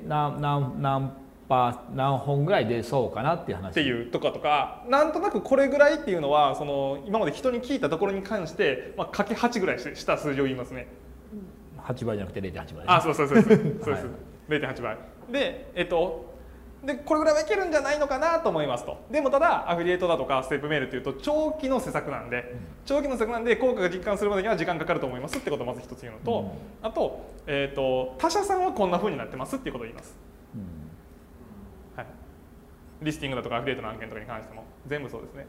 何本ぐらい出そうかなっていう話っていうとかなんとなくこれぐらいっていうのは今まで人に聞いたところに関して、かけ8ぐらいした数字を言いますね。 8倍じゃなくて 0.8 倍、ね、 あ、そうですそうです、0.8 倍ででこれぐらいはいけるんじゃないのかなと思いますと。でもただアフィリエイトだとかステップメールっていうと長期の施策なんで、効果が実感するまでには時間かかると思いますってことをまず一つ言うのと、あと、他社さんはこんな風になってますっていうことを言います。はい、リスティングだとかアフィリエイトの案件とかに関しても全部そうですね。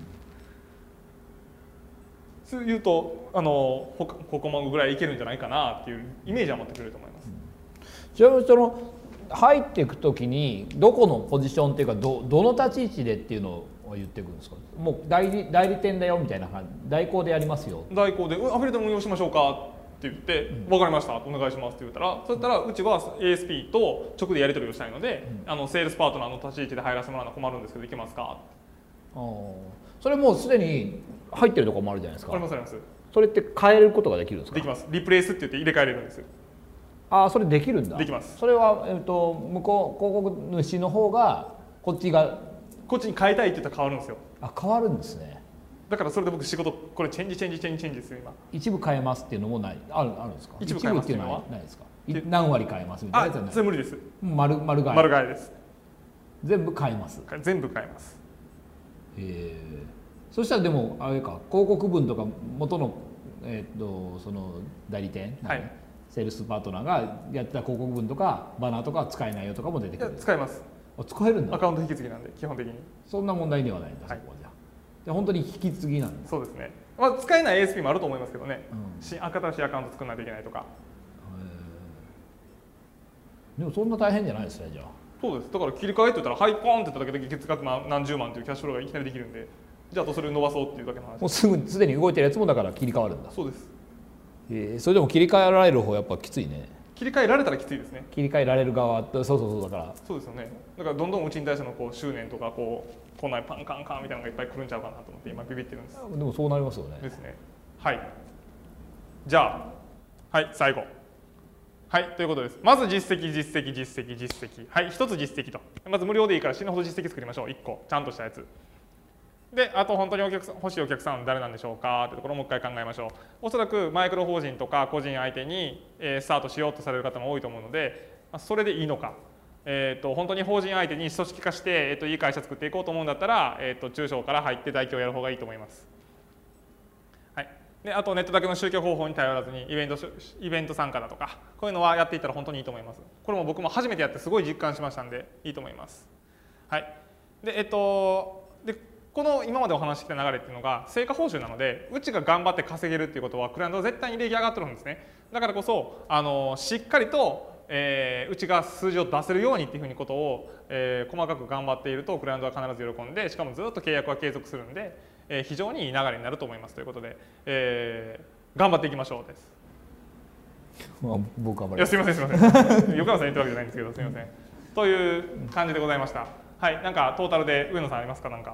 そういうとここもぐらいいけるんじゃないかなっていうイメージは持ってくれると思います。 ちなみに入っていくときにどこのポジションっていうかどの立ち位置でっていうのは言ってくるんですか。もう代理店だよみたいな感じ、代行でやりますよ。 代行でアフィリエイト運用しましょうかって言って「分かりましたお願いします」って言ったら、そしたらうちは ASP と直でやり取りをしたいので、セールスパートナーの立ち位置で入らせてもらうのは困るんですけどいけますか。 それもうすでに入ってるところもあるじゃないですか。 ありますあります。 それって変えることができるんですか。 できます。リプレイスって言って入れ替えれるんです。 それできるんだ。 できます。 それは、向こう広告主の方がこっちに変えたいって言ったら変わるんですよ。 変わるんですね。 だからそれで僕仕事これチェンジですよ今。 一部変えますっていうのもないあるんですか。 一部変えますっていうのはないですか。何割変えますみたいなやつはない。 それ無理です。 丸替えです。 全部変えます。 全部変えます。 そしたらでもあれか、広告文とか元のその代理店、セールスパートナーがやってた広告文とかバナーとか使えないよとかも出てくる。 使えます。 使えるんだ。 アカウント引き継ぎなんで基本的に。 そんな問題ではないんだ。そこはじゃ本当に引き継ぎなんだ。 そうですね。使えない ASP もあると思いますけどね。新しいアカウント作らないといけないとか。 でもそんな大変じゃないですねじゃあ。 そうです。だから切り替えって言ったらはいポンって言っただけで月額何十万というキャッシュフローがいきなりできるんで、じゃあとそれを伸ばそうっていうだけの話。 もうすでに動いてるやつもだから切り替わるんだ。 そうです。 それでも切り替えられる方やっぱきついね。 切り替えられたらきついですね。 切り替えられる側そうだから。 そうですよね。だからどんどんうちに対しての執念とかこんなパンカンカンみたいなのがいっぱい来るんちゃうかなと思って今ビビってるんです。 でもそうなりますよね。 ですね。はい。じゃあ最後。はいということです。まず実績。はい一つ実績と。まず無料でいいから死ぬほど実績作りましょう。1個ちゃんとしたやつ。であと本当に欲しいお客さん誰なんでしょうかってところをもう一回考えましょう。おそらくマイクロ法人とか個人相手にスタートしようとされる方も多いと思うので、それでいいのか、本当に法人相手に組織化していい会社作っていこうと思うんだったら中小から入って代表をやる方がいいと思います。はい、であとネットだけの集客方法に頼らずにイベント参加だとかこういうのはやっていったら本当にいいと思います。これも僕も初めてやってすごい実感しましたんでいいと思います。はい、でこの今までお話ししてきた流れっていうのが成果報酬なので、うちが頑張って稼げるっていうことはクライアントは絶対に利益上がってるんですね。だからこそしっかりと、うちが数字を出せるようにっていうふうにことを、細かく頑張っているとクライアントは必ず喜んで、しかもずっと契約は継続するんで、非常にいい流れになると思いますということで、頑張っていきましょうです。 僕はすみません横山さん言ったわけじゃないんですけどすみませんという感じでございました。はい、なんかトータルで上野さんありますか？なんか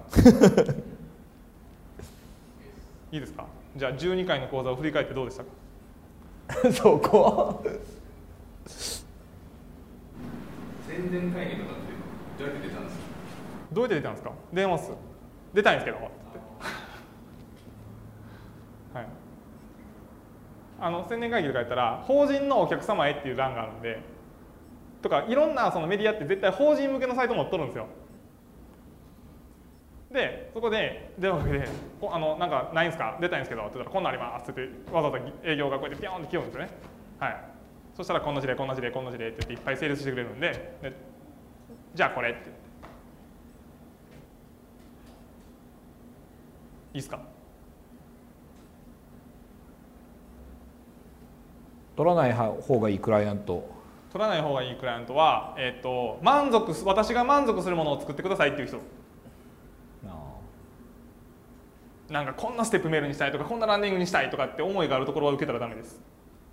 いいですか？じゃあ12回の講座を振り返ってどうでしたか？ そこ宣伝会議とかってどうやって出たんですか？ どうやって出たんですか？電話っす。出たいんですけどはい、宣伝会議とかやったら法人のお客様へっていう欄があるんでとか、いろんなそのメディアって絶対法人向けのサイト持っとるんですよ。でそこで電話かけて「なんかないんですか？出たいんですけど」って言ったら「こんなんあります」って言ってわざわざ営業がこうやってピョンって来ようんですよね。はい、そしたらこんな事例って言っていっぱいセールスしてくれるんで、じゃあこれって言っていいですか？ 取らない方がいいクライアント。 取らない方がいいクライアントは、私が満足するものを作ってくださいっていう人。なんかこんなステップメールにしたいとかこんなランディングにしたいとかって思いがあるところは受けたらダメです。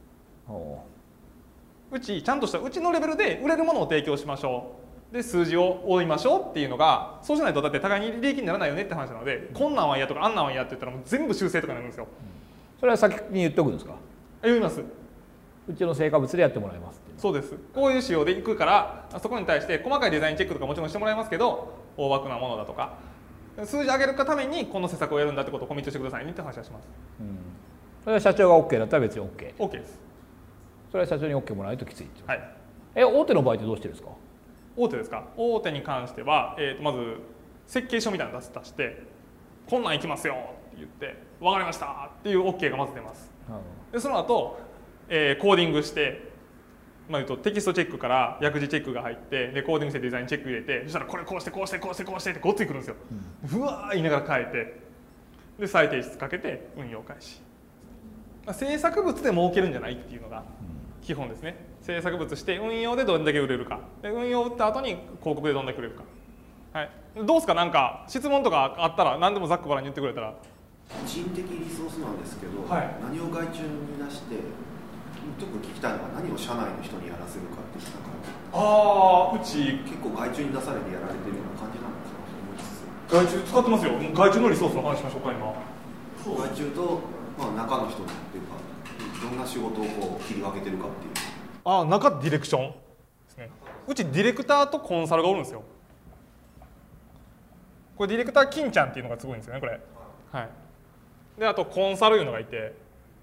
ちゃんとしたうちのレベルで売れるものを提供しましょう。で数字を追いましょうっていうのが、そうしないとだって互いに利益にならないよねって話なので、こんなんは嫌とかあんなんは嫌って言ったらもう全部修正とかになるんですよ。 それは先に言っておくんですか？ 言います。 うちの成果物でやってもらいますって。 そうです。こういう仕様でいくから、そこに対して細かいデザインチェックとかもちろんしてもらいますけど、大枠なものだとか数字上げるためにこの施策をやるんだってことをコミットしてくださいねって話はします。 それは社長が OK だったら別に OK。OK です。 それは社長に OK もらわないときついって。 はい。 大手の場合ってどうしてるんですか？ 大手ですか？大手に関しては、まず設計書みたいなの出してこんなんいきますよって言って分かりましたっていう OK がまず出ます。でその後、コーディングして、言うとテキストチェックから訳字チェックが入ってでコーディングしてデザインチェック入れて、そしたらこれこうしてってごっついくるんですよ。うわー言いながら変えてで再提出かけて運用開始。制作物で儲けるんじゃないっていうのが基本ですね。制作物して運用でどれだけ売れるかで運用を売った後に広告でどんだけ売れるか。はいどうですか、なんか質問とかあったら何でもざっくばらんに言ってくれたら。 人的リソースなんですけど、 はい、 何を外注に出して、特に聞きたいのは何を社内の人にやらせるかっていうのが、 うち結構外注に出されてやられてるような感じなのかなと思いつつ。 外注使ってますよ。外注のリソースの話しましょうか今。 外注と、中の人っていうか、どんな仕事をこう切り分けてるかっていう。 中ディレクションですね。うちディレクターとコンサルがおるんですよ。これディレクター金ちゃんっていうのがすごいんですよねこれ。はい。であとコンサルいうのがいて。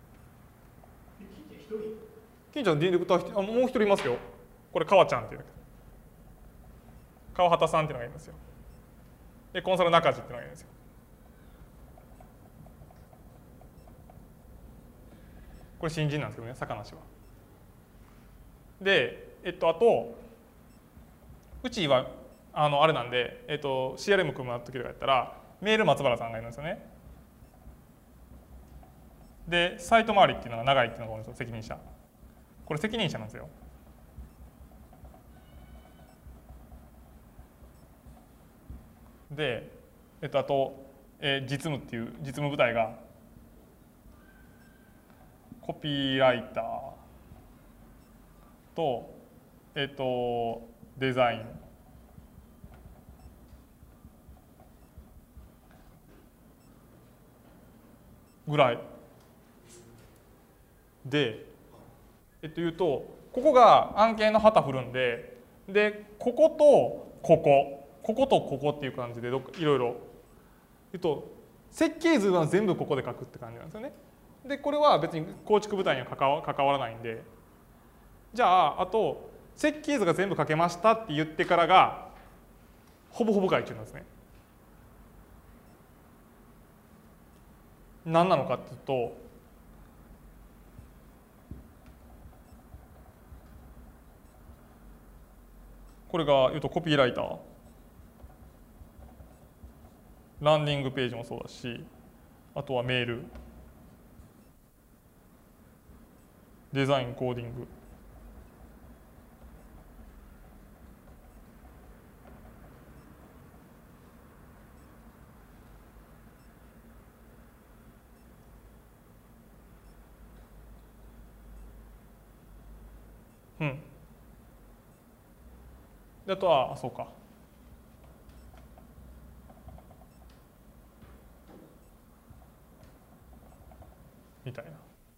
金ちゃんディレクターもう一人いますよ。これ川ちゃんっていう川畑さんっていうのがいますよ。でコンサル中地っていうのがいるんですよ。これ新人なんですけどね、坂梨は。であとうちはあれなんで、CRM 組む時とかやったらメール松原さんがいるんですよね。でサイト周りっていうのが長いっていうのが多いんですよ、責任者。これ責任者なんですよ。であと、実務っていう実務部隊がコピーライターとデザインぐらいで言うと、ここが案件の旗振るんで、こことこことここっていう感じでいろいろ言うと、設計図は全部ここで書くって感じなんですよね。でこれは別に構築部隊には関わらないんで、じゃああと設計図が全部書けましたって言ってからがほぼほぼ外注なんですね。何なのかっていうと、これがコピーライター、ランディングページもそうだし、あとはメール、デザイン、コーディング、であとはそうか、みたいな。だ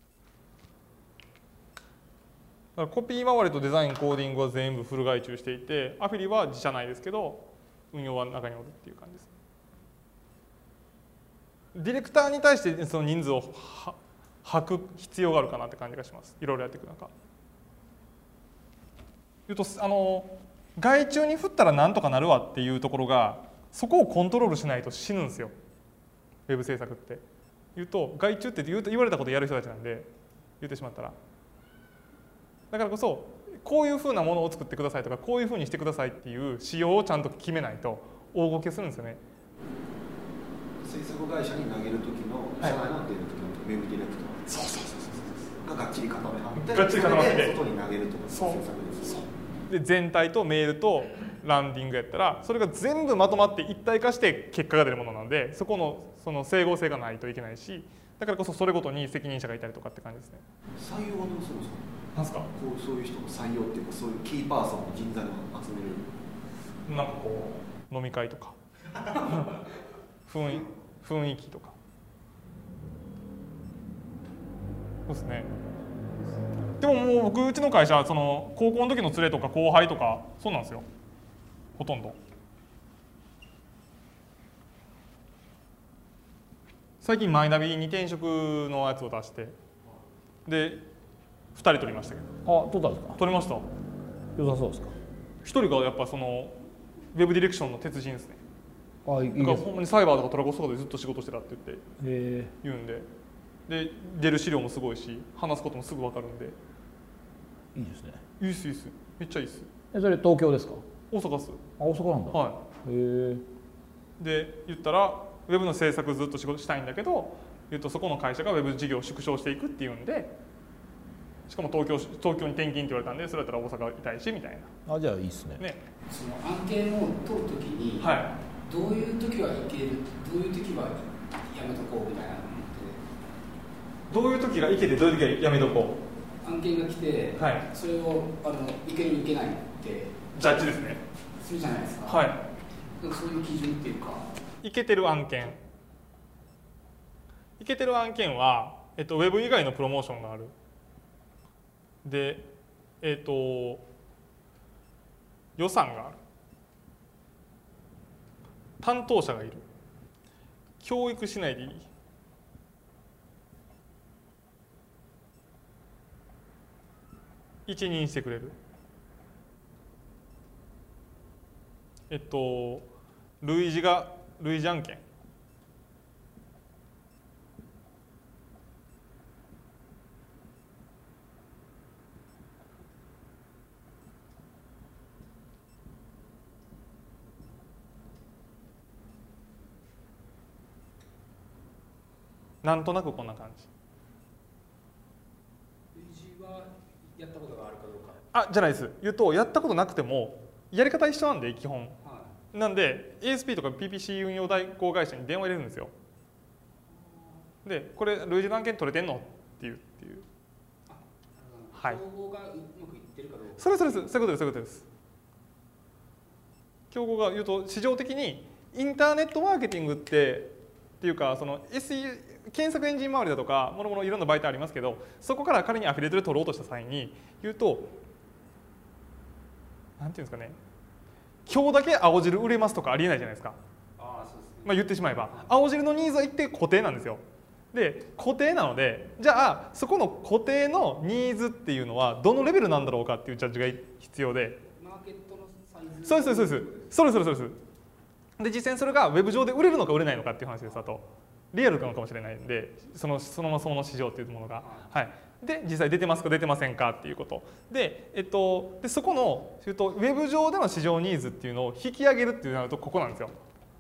からコピー周りとデザイン、コーディングは全部フル外注していて、アフィリは自社内ですけど運用は中におるっていう感じです。ディレクターに対してその人数を吐く必要があるかなって感じがします。いろいろやっていく中。言うと外注に振ったらなんとかなるわっていうところが、そこをコントロールしないと死ぬんですよ、ウェブ制作って。言うと外注って言われたことやる人たちなんで、言ってしまったら。だからこそこういうふうなものを作ってくださいとか、こういうふうにしてくださいっていう仕様をちゃんと決めないと大ごけするんですよね。 制作会社に投げる時の、社内の出る時のウェブディレクターががっちり固めはって、 がっちり固まってて外に投げるとか制作ですよ。 で全体とメールとランディングやったら、それが全部まとまって一体化して結果が出るものなんで、そこのその整合性がないといけないし、だからこそそれごとに責任者がいたりとかって感じですね。 採用はどうするんですか。 なんすか。 そういう人の採用っていうか、そういうキーパーソンの人材を集める。 なんかこう飲み会とか雰囲気とか。そうですね。でももう僕、うちの会社、その高校の時の連れとか後輩とかそうなんですよ、ほとんど。最近マイナビに転職のやつを出して、で2人取りましたけど。 取ったんですか。 取りました。 良さそうですか。 1人がやっぱそのウェブディレクションの鉄人ですね。 いいです。 だからほんまにサイバーとかトラコスとかでずっと仕事してたって言うんで、で出る資料もすごいし、話すこともすぐ分かるんで。 いいですね。 いいっす、いいっす、めっちゃいいっす。 それ東京ですか。 大阪っす。 大阪なんだ。 はい。で言ったらウェブの制作ずっと仕事したいんだけど、そこの会社がウェブ事業を縮小していくっていうんで、しかも東京に転勤って言われたんで、それだったら大阪いたいしみたいな。 じゃあいいっすね。 その案件を取るときに、 はい、 どういう時はいける、どういう時はやめとこうみたいなのって、 どういう時がいけてどういう時はやめとこう案件が来て、はい、それをいけるいけないってジャッジですねするじゃないですか。 はい、 そういう基準っていうか、 いけてる案件は、ウェブ以外のプロモーションがある。で、予算がある。担当者がいる。教育しないでいい。一任してくれる。類似案件。なんとなくこんな感じ。 類似はやったことがあるかどうか。 じゃないです。言うとやったことなくてもやり方一緒なんで基本。はい、なんで ASP とか PPC 運用代行会社に電話入れるんですよ。でこれ類似の案件取れてんのっていう。 はい。競合がうまくいってるかどうか。 そういうことです。競合が言うと市場的にインターネットマーケティングっていうかその SE 検索エンジン周りだとかもろもろいろんな媒体ありますけど、そこから仮にアフィリエイトで取ろうとした際に言うとなんていうんですかね、今日だけ青汁売れますとかありえないじゃないですか。言ってしまえば青汁のニーズは一定固定なんですよ。で固定なので、じゃあそこの固定のニーズっていうのはどのレベルなんだろうかっていうジャッジが必要で、 マーケットのサイズ。 そうです。で実際にそれがウェブ上で売れるのか売れないのかっていう話です。あとリアルなのかもしれないんで、その市場っていうものが、はい、で実際出てますか出てませんかっていうことで、でそこのウェブ上での市場ニーズっていうのを引き上げるっていうなるとここなんですよ。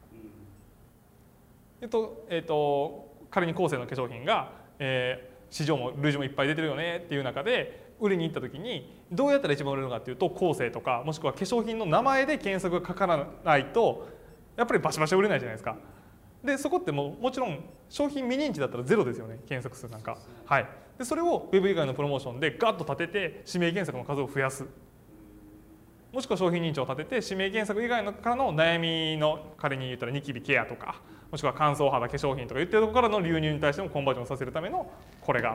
仮に後世の化粧品が、市場も類似もいっぱい出てるよねっていう中で売りに行った時にどうやったら一番売れるのかっていうと、後世とかもしくは化粧品の名前で検索がかからないとやっぱりバシバシ売れないじゃないですか。でそこってもちろん商品未認知だったらゼロですよね、検索数なんか。はい、でそれをウェブ以外のプロモーションでガッと立てて指名検索の数を増やす、もしくは商品認知を立てて指名検索以外のからの悩みの仮に言ったらニキビケアとか、もしくは乾燥肌化粧品とか言ってるところからの流入に対してもコンバージョンさせるためのこれがあって、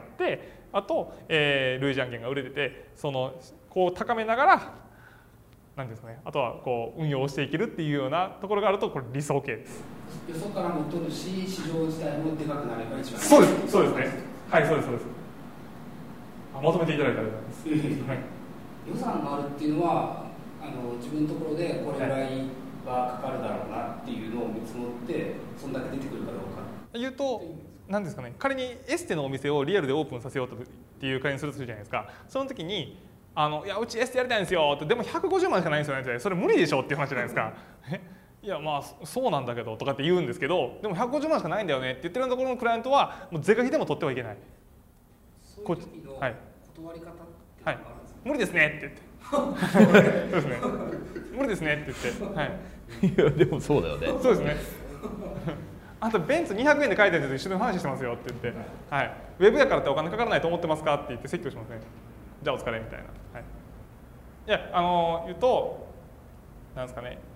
あと、類似案件が売れててこう高めながらなんですかね、あとはこう運用をしていけるっていうようなところがあるとこれ理想形です。 よそからも取るし、市場自体もでかくなれば一番。 そうですね。はい、そうです。まとめていただいてありがとうございます。はい、 予算があるっていうのは自分のところでこれぐらいはかかるだろうなっていうのを見積もってそんだけ出てくるかどうか。 言うと何ですかね、仮にエステのお店をリアルでオープンさせようっていう仮にするとするじゃないですか。その時にいやうちエステやりたいんですよって、でも150万しかないんですよね、それ無理でしょっていう話じゃないですか。いやまあそうなんだけどとかって言うんですけど、でも150万しかないんだよねって言ってるところのクライアントはもう是が非でも取ってはいけない。 そういう時の断り方ってはい、無理ですねって言ってそうですね、無理ですねって言って、はい、 いやでもそうだよね。 そうですね。あとベンツ200円で買いたいんで一緒に話してますよって言って、はい、ウェブやからってお金かからないと思ってますかって言って説教しますね。じゃあお疲れみたいな。はい、いや言うとなんですかね、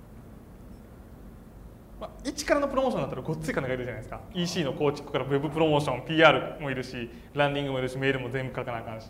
一からのプロモーションだったらごっつい金がいるじゃないですか。 EC の構築からウェブプロモーション PR もいるし、ランディングもいるし、メールも全部書かなあかんし、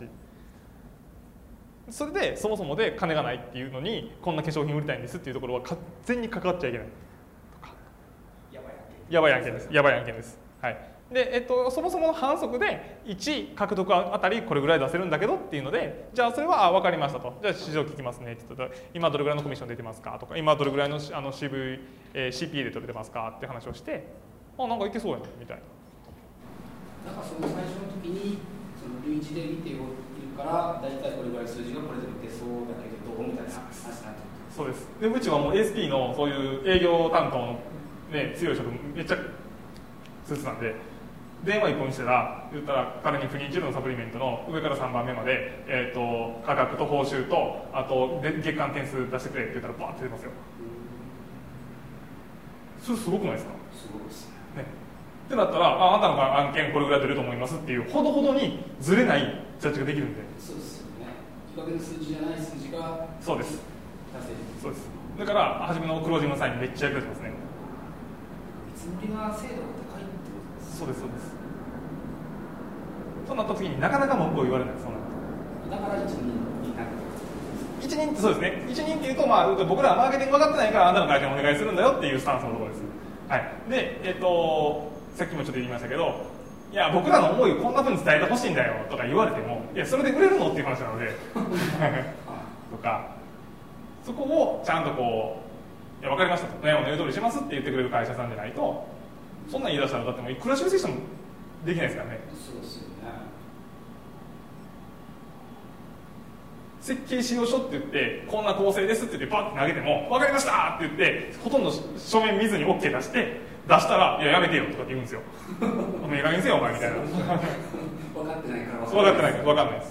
それでそもそもで金がないっていうのにこんな化粧品売りたいんですっていうところは完全に関わっちゃいけないとか、やばい案件です。はい、でそもそもの反則で1獲得あたりこれぐらい出せるんだけどっていうので、じゃあそれは分かりましたと、じゃあ市場聞きますねって言ったら、今どれぐらいのコミッション出てますかとか、今どれぐらいのCPA で取れてますかって話をして、なんかいけそうやなみたいな。なんかその最初の時にその類似で見ているから大体これぐらい数字がこれで出そうだけどどうみたいな話になってる。 そうです。でうちはもう ASP のそういう営業担当の、ね、強い職めっちゃスーツなんで、電話1本したら言ったら彼に不妊治療のサプリメントの上から3番目まで、価格と報酬とあと月間点数出してくれって言ったらバーって出ますよ。 それすごくないですか？ すごいですね。 ってなったら、あなたの案件これぐらい出ると思いますっていうほどほどにずれないジャッジができるんで。 そうですよね。比較の数字じゃない数字がそうです。 達成できる。 そうです。だから初めのクロージングの際にめっちゃ役立ちますね。 見積もりが精度が高いってことです。 そうですそうです。そうなった時になかなか文句を言われない。そうなると。だから一人になる。 一人ってそうですね。一人っていうと、まあ、僕らはマーケティング分かってないからあなたの会社にお願いするんだよっていうスタンスのところです。はい。で、さっきもちょっと言いましたけど、いや僕らの思いをこんなふうに伝えてほしいんだよとか言われても、いやそれで売れるのっていう話なのでとか、そこをちゃんとこう、いや分かりましたと、ね、お言う通りしますって言ってくれる会社さんじゃないと、そんなん言い出したらだってもういくら修正してもできないですからね。 そうですよね。 設計仕様書って言ってこんな構成ですって言ってパッて投げても分かりましたって言ってほとんど書面見ずに OK 出したら、いややめてよとかって言うんですよお前いい加減にせよお前みたいな分かってないから分かってないから分かんないです。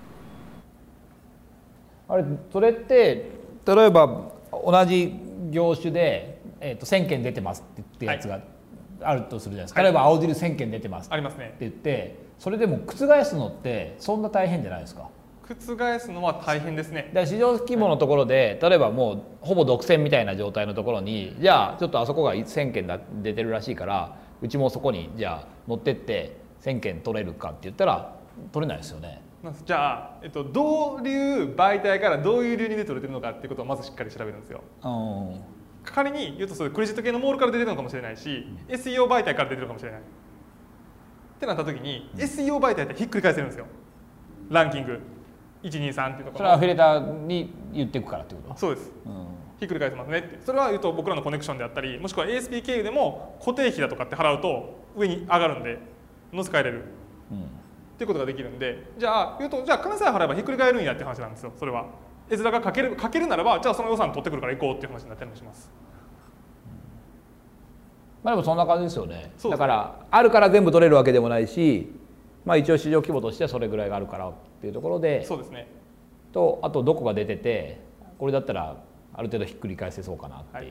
あれそれって例えば同じ業種で、1000件出てますってやつがあるとするじゃないですか、例えば青汁1000件出てますありますねって言って、それでも覆すのってそんな大変じゃないですか？ 覆すのは大変ですね。 市場規模のところで、例えばもうほぼ独占みたいな状態のところに、じゃあちょっとあそこが1000件出てるらしいからうちもそこにじゃあ乗ってって1000件取れるかって言ったら取れないですよね。 じゃあ、どういう媒体からどういう流入で取れてるのかっていうことをまずしっかり調べるんですよ。仮に言うとそれクレジット系のモールから出てるのかもしれないし、SEO 媒体から出てるかもしれないってなった時に、SEO 媒体ってひっくり返せるんですよ、ランキング123っていうところ。 それはアフィリエーターに言っていくからってこと？ そうです、ひっくり返せますねって。それは言うと僕らのコネクションであったり、もしくは ASP 経由でも固定費だとかって払うと上に上がるんで乗せ替えれる、っていうことができるんで、じゃあ言うとじゃあ金さえ払えばひっくり返るんやって話なんですよ。それは絵面がかけるならば、じゃあその予算取ってくるから行こうっていう話になったりもします。 まあでもそんな感じですよね。だからあるから全部取れるわけでもないし、まあ一応市場規模としてはそれぐらいがあるからっていうところで、 そうですね。 とあとどこが出ててこれだったらある程度ひっくり返せそうかなっていう、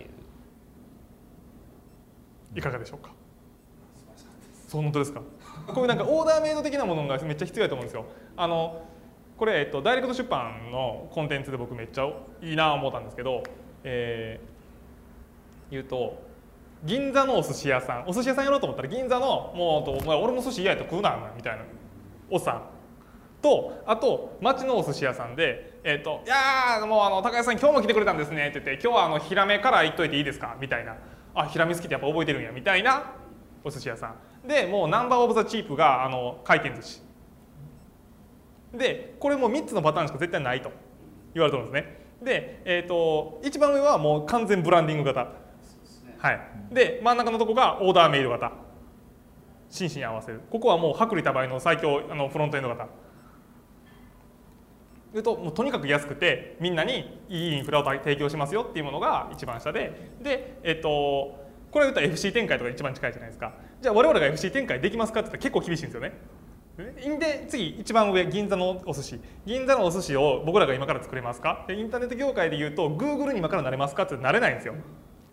いかがでしょうか。そう本当ですか。こういうなんかオーダーメイド的なものがめっちゃ必要だと思うんですよ。これ、ダイレクト出版のコンテンツで僕めっちゃいいなと思ったんですけど、言うと銀座のお寿司屋さん、お寿司屋さんやろうと思ったら銀座のもう俺も寿司嫌やと食うなみたいなおっさんと、あと町のお寿司屋さんで、いやもう高橋さん今日も来てくれたんですねって言って、今日はヒラメから言っといていいですかみたいな、あヒラメ好きってやっぱ覚えてるんやみたいなお寿司屋さんで、もうナンバーオブザチープが回転寿司で、これも3つのパターンしか絶対ないと言われてるんですね。で、一番上はもう完全ブランディング型、はい、で真ん中のとこがオーダーメイド型、真摯に合わせる、ここはもう薄利多売の最強フロントエンド型もうとにかく安くてみんなにいいインフラを提供しますよっていうものが一番下で、これ言ったら FC 展開とか一番近いじゃないですか。じゃあ我々が FC 展開できますかって言ったら結構厳しいんですよね。で次一番上銀座のお寿司、銀座のお寿司を僕らが今から作れますか。でインターネット業界でいうと Google に今からなれますかってなれないんですよ。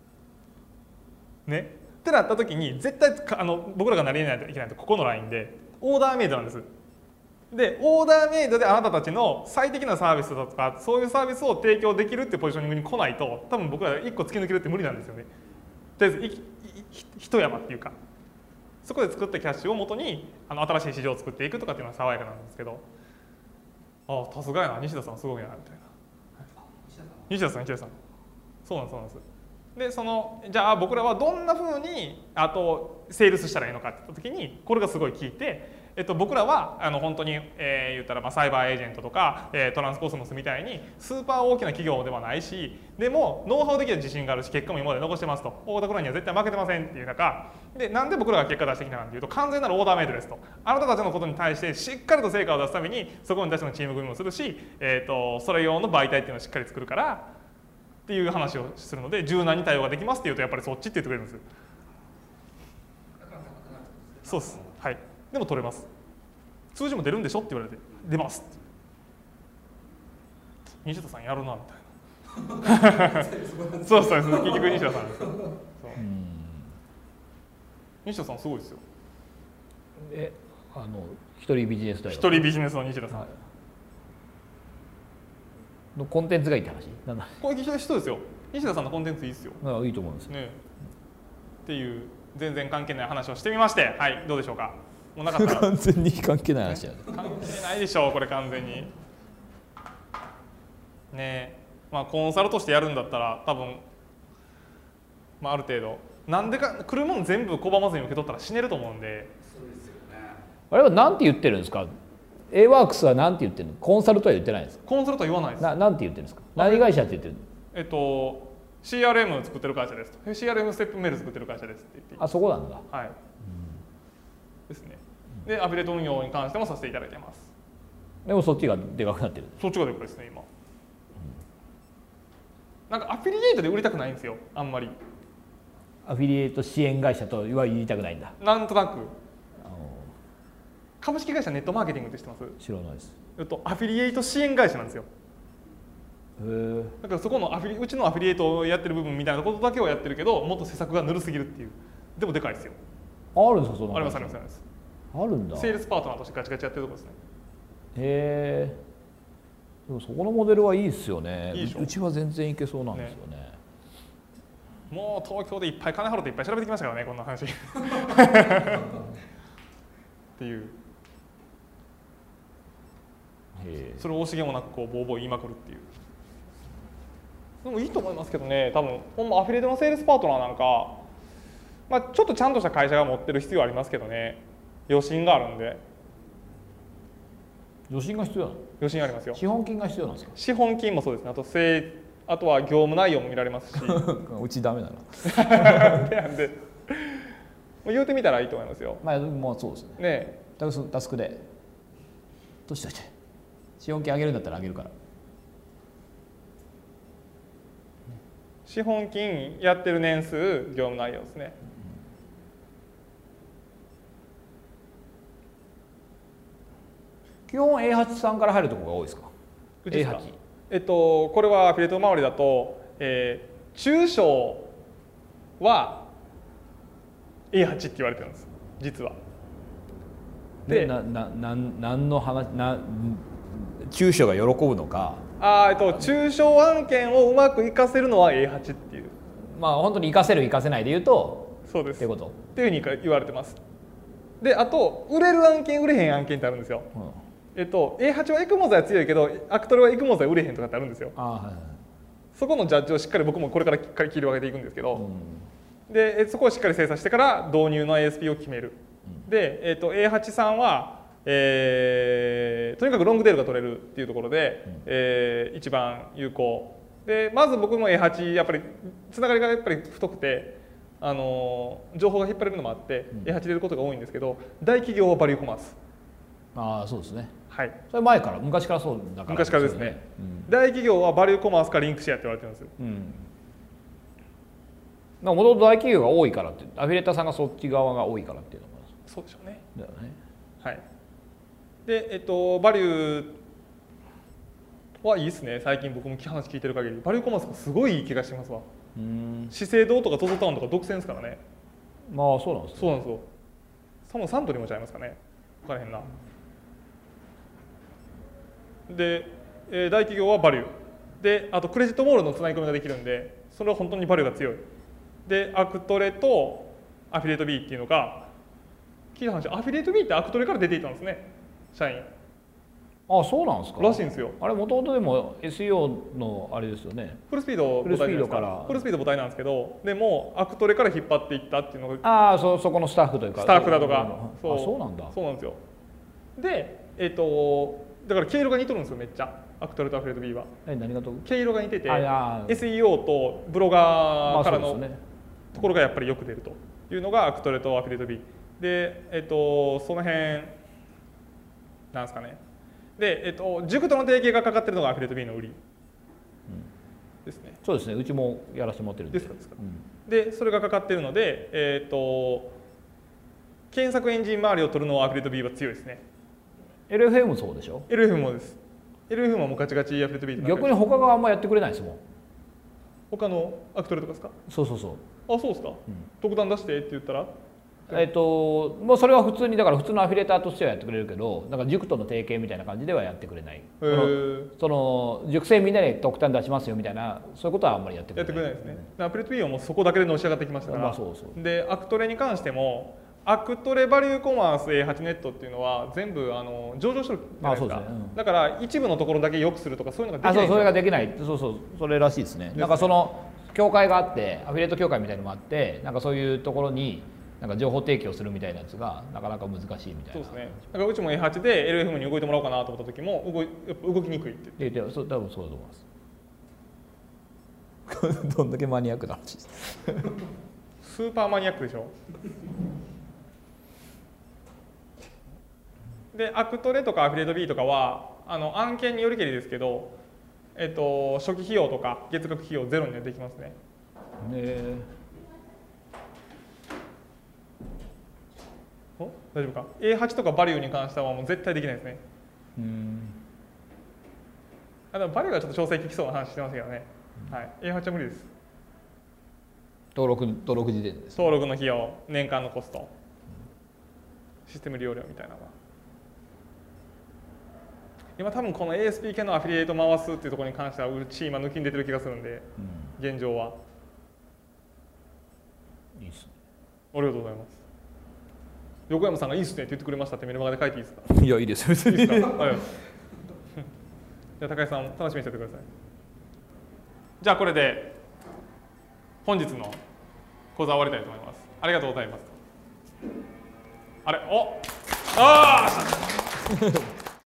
ね、ってなった時に絶対僕らがなり得ないといけないとここのラインでオーダーメイドなんです。でオーダーメイドであなたたちの最適なサービスだとかそういうサービスを提供できるっていうポジショニングに来ないと、多分僕ら1個突き抜けるって無理なんですよね。とりあえず一山っていうか、そこで作ったキャッシュをもとに新しい市場を作っていくとかっていうのは爽やかなんですけど、ああさすがやな西田さんすごいなみたいな、西田さんそうなんです。でじゃあ僕らはどんなふうにセールスしたらいいのかって言った時にこれがすごい効いて、僕らは本当に、言ったらサイバーエージェントとか、トランスコスモスみたいにスーパー大きな企業ではないし、でもノウハウ的な自信があるし結果も今まで残してますと、大田クラには絶対負けてませんっていう中で、なんで僕らが結果出してきたかというと完全なるオーダーメイドですと、あなたたちのことに対してしっかりと成果を出すためにそこに対してのチーム組みもするし、それ用の媒体っていうのをしっかり作るからっていう話をするので、柔軟に対応ができますっていうとやっぱりそっちって言ってくれるんです。そうです、はい、でも取れます、数字も出るんでしょって言われて出ます、西田さんやるなみたいそうそう結局西田さんですよ。西田さんすごいですよ。 一人ビジネス大学。 一人ビジネスの西田さん。はい、 のコンテンツがいいって話。なんだ。 これ人ですよ。西田さんのコンテンツいいですよ。 いいと思うんですね。 っていう全然関係ない話をしてみまして、はい、どうでしょうか。もうなかったら完全に関係ない話やね。 関係ないでしょうこれ完全に。ねまあコンサルとしてやるんだったら多分、まあ、ある程度なんでか来るもん全部拒まずに受け取ったら死ねると思うんで。 そうですよね。 あれは何て言ってるんですか。A ワークスは何て言ってるの。コンサルとは言ってないんですか。 コンサルとは言わないです。 何て言ってるんですか。何会社って言ってるの。CRM 作ってる会社ですと。CRM ステップメール作ってる会社ですって言って。 あ、そこなんだ。 はい。ですね。でアフィリエイト運用に関してもさせていただいています。 でもそっちがでかくなってる。 そっちがでかいですね今。なんかアフィリエイトで売りたくないんですよあんまり。 アフィリエイト支援会社とは言いたくないんだ。 なんとなく。株式会社ネットマーケティングって知ってます？ 知らないです。 アフィリエイト支援会社なんですよ。だからそこのうちのアフィリエイトをやってる部分みたいなことだけをやってるけど、もっと施策がぬるすぎるっていう。でもでかいですよ。 あるんですかその。 ありますありますあります。 あるんだ。 セールスパートナーとしてガチガチやってるとこですね。 へえ。でもそこのモデルはいいですよね。 いいでしょ。 うちは全然いけそうなんですよね。 もう東京でいっぱい金払っていっぱい調べてきましたからねこんな話。っていう。それを惜しげもなくこうボーボー言いまくるっていう。でもいいと思いますけどね。多分ほんまアフィリエイトのセールスパートナーなんか、まあ、ちょっとちゃんとした会社が持ってる必要ありますけどね。余震があるんで。 余震が必要なの？ 余震ありますよ。 資本金が必要なんですか？ 資本金もそうですね。あとは業務内容も見られますし。 うちダメだな。 で言うてみたらいいと思いますよ。 まあそうですね。 ねタスクでどうしたって資本金上げるんだったら上げるから。 資本金やってる年数、業務内容ですね。 基本 A8 さんから入るところが多いですか？ A8。これはアフィリエイト周りだと、中小は A8 って言われてるんです実は。 で何の話中小が喜ぶのか。 中小案件をうまく活かせるのは A8 っていう。 まあ本当に活かせる活かせないで言うとそうですってことっていうふうに言われてます。であと売れる案件売れへん案件ってあるんですよ。A8 はエクモザは強いけどアクトレはエクモザ売れへんとかってあるんですよ。そこのジャッジをしっかり僕もこれから切り分けていくんですけど、でそこをしっかり精査してから導入の ASP を決める。で、A8 さんはとにかくロングテールが取れるっていうところで、一番有効で、まず僕も A8 やっぱりつながりがやっぱり太くて、情報が引っ張れるのもあって、A8 入れることが多いんですけど、大企業はバリューコマース。 そうですね。 はい。 それ前から昔からそうだから。 昔からですね。大企業はバリューコマースかリンクシェアって言われてるんですよ。 もともと大企業が多いからって、アフィリエーターさんがそっち側が多いからっていうのもそうでしょうね。 だよね。 はい。で、バリューはいいですね。最近僕も話聞いてる限り、バリューコマースがすごいいい気がしますわ。資生堂とか ZOZO タウンとか独占ですからね。 まあそうなんですね。 そうなんですよ。多分サントリーもちゃいますかね。分からへんな。で、大企業はバリュー。で、あとクレジットモールのつなぎ込みができるんで、それは本当にバリューが強い。で、アクトレとアフィリエイト B っていうのが、聞いた話、アフィリエイト B ってアクトレから出ていたんですね、社員。 そうなんですか。 らしいんですよ。 あれもともとでも SEO のあれですよね。 フルスピード母体なんですけど、でもアクトレから引っ張っていったっていうのが、 そこのスタッフというか。 スタッフだとか。 そうなんだ。 そうなんですよ。で、だから毛色が似とるんですよ、めっちゃ。アクトレとアフィリエイト B は。 何がと？ 毛色が似てて、SEO とブロガーからのところがやっぱりよく出るというのがアクトレとアフィリエイト B。で、その辺なんですかね。で、塾との提携がかかってるのがアフィリエイト B の売りですね。 そうですね。うちもやらせてもらってるんで。 ですか。で、それがかかってるので、検索エンジン周りを取るのはアフィリエイト B は強いですね。 LFM もそうでしょ？ LFM もです。LFM はもうガチガチアフィリエイト B と逆に他があんまやってくれないですもん。 他のアクトレとかですか？ そうそうそう。 あ、そうですか。特段出してって言ったら、 もうそれは普通にだから普通のアフィリエーターとしてはやってくれるけど、なんか塾との提携みたいな感じではやってくれない。その塾生みんなで特段出しますよみたいな、そういうことはあんまりやってくれない。 ですね。アプリトゥイーはもうそこだけでのし上がってきましたから。 そうそう。 でアクトレに関してもアクトレバリューコマース A8 ネットっていうのは全部上場してるじゃないですか。だから一部のところだけ良くするとかそういうのができない。 そう、それができない。そうそう、それらしいですね。なんかその協会があって、アフィリエイト協会みたいなのもあって、なんかそういうところになんか情報提供するみたいなやつがなかなか難しいみたいな。 そうですね。だからうちも A8 で LFM に動いてもらおうかなと思った時も動きにくいって言って。 多分そうだと思います。どんだけマニアックな話です。 スーパーマニアックでしょ。でアクトレとかアフィリエイト B とかは案件によりけりですけど、初期費用とか月額費用ゼロにはできますね。大丈夫か。 A8 とかバリューに関してはもう絶対できないですね。でもバリューはちょっと調整効きそうな話してますけどね。はい、A8 は無理です。 登録時点です。 登録の費用、年間のコスト、システム利用料みたいなのが。今多分この ASP 系のアフィリエイト回すっていうところに関してはうち今抜きに出てる気がするんで、現状は。 いいっすね。 ありがとうございます。横山さんがいいっすねって言ってくれましたってメルマガで書いていいですか？ いや、いいですよ。 いいですか？はい。じゃあ高井さん楽しみにしててください。じゃあこれで本日の講座終わりたいと思います。ありがとうございます。あれ、ああ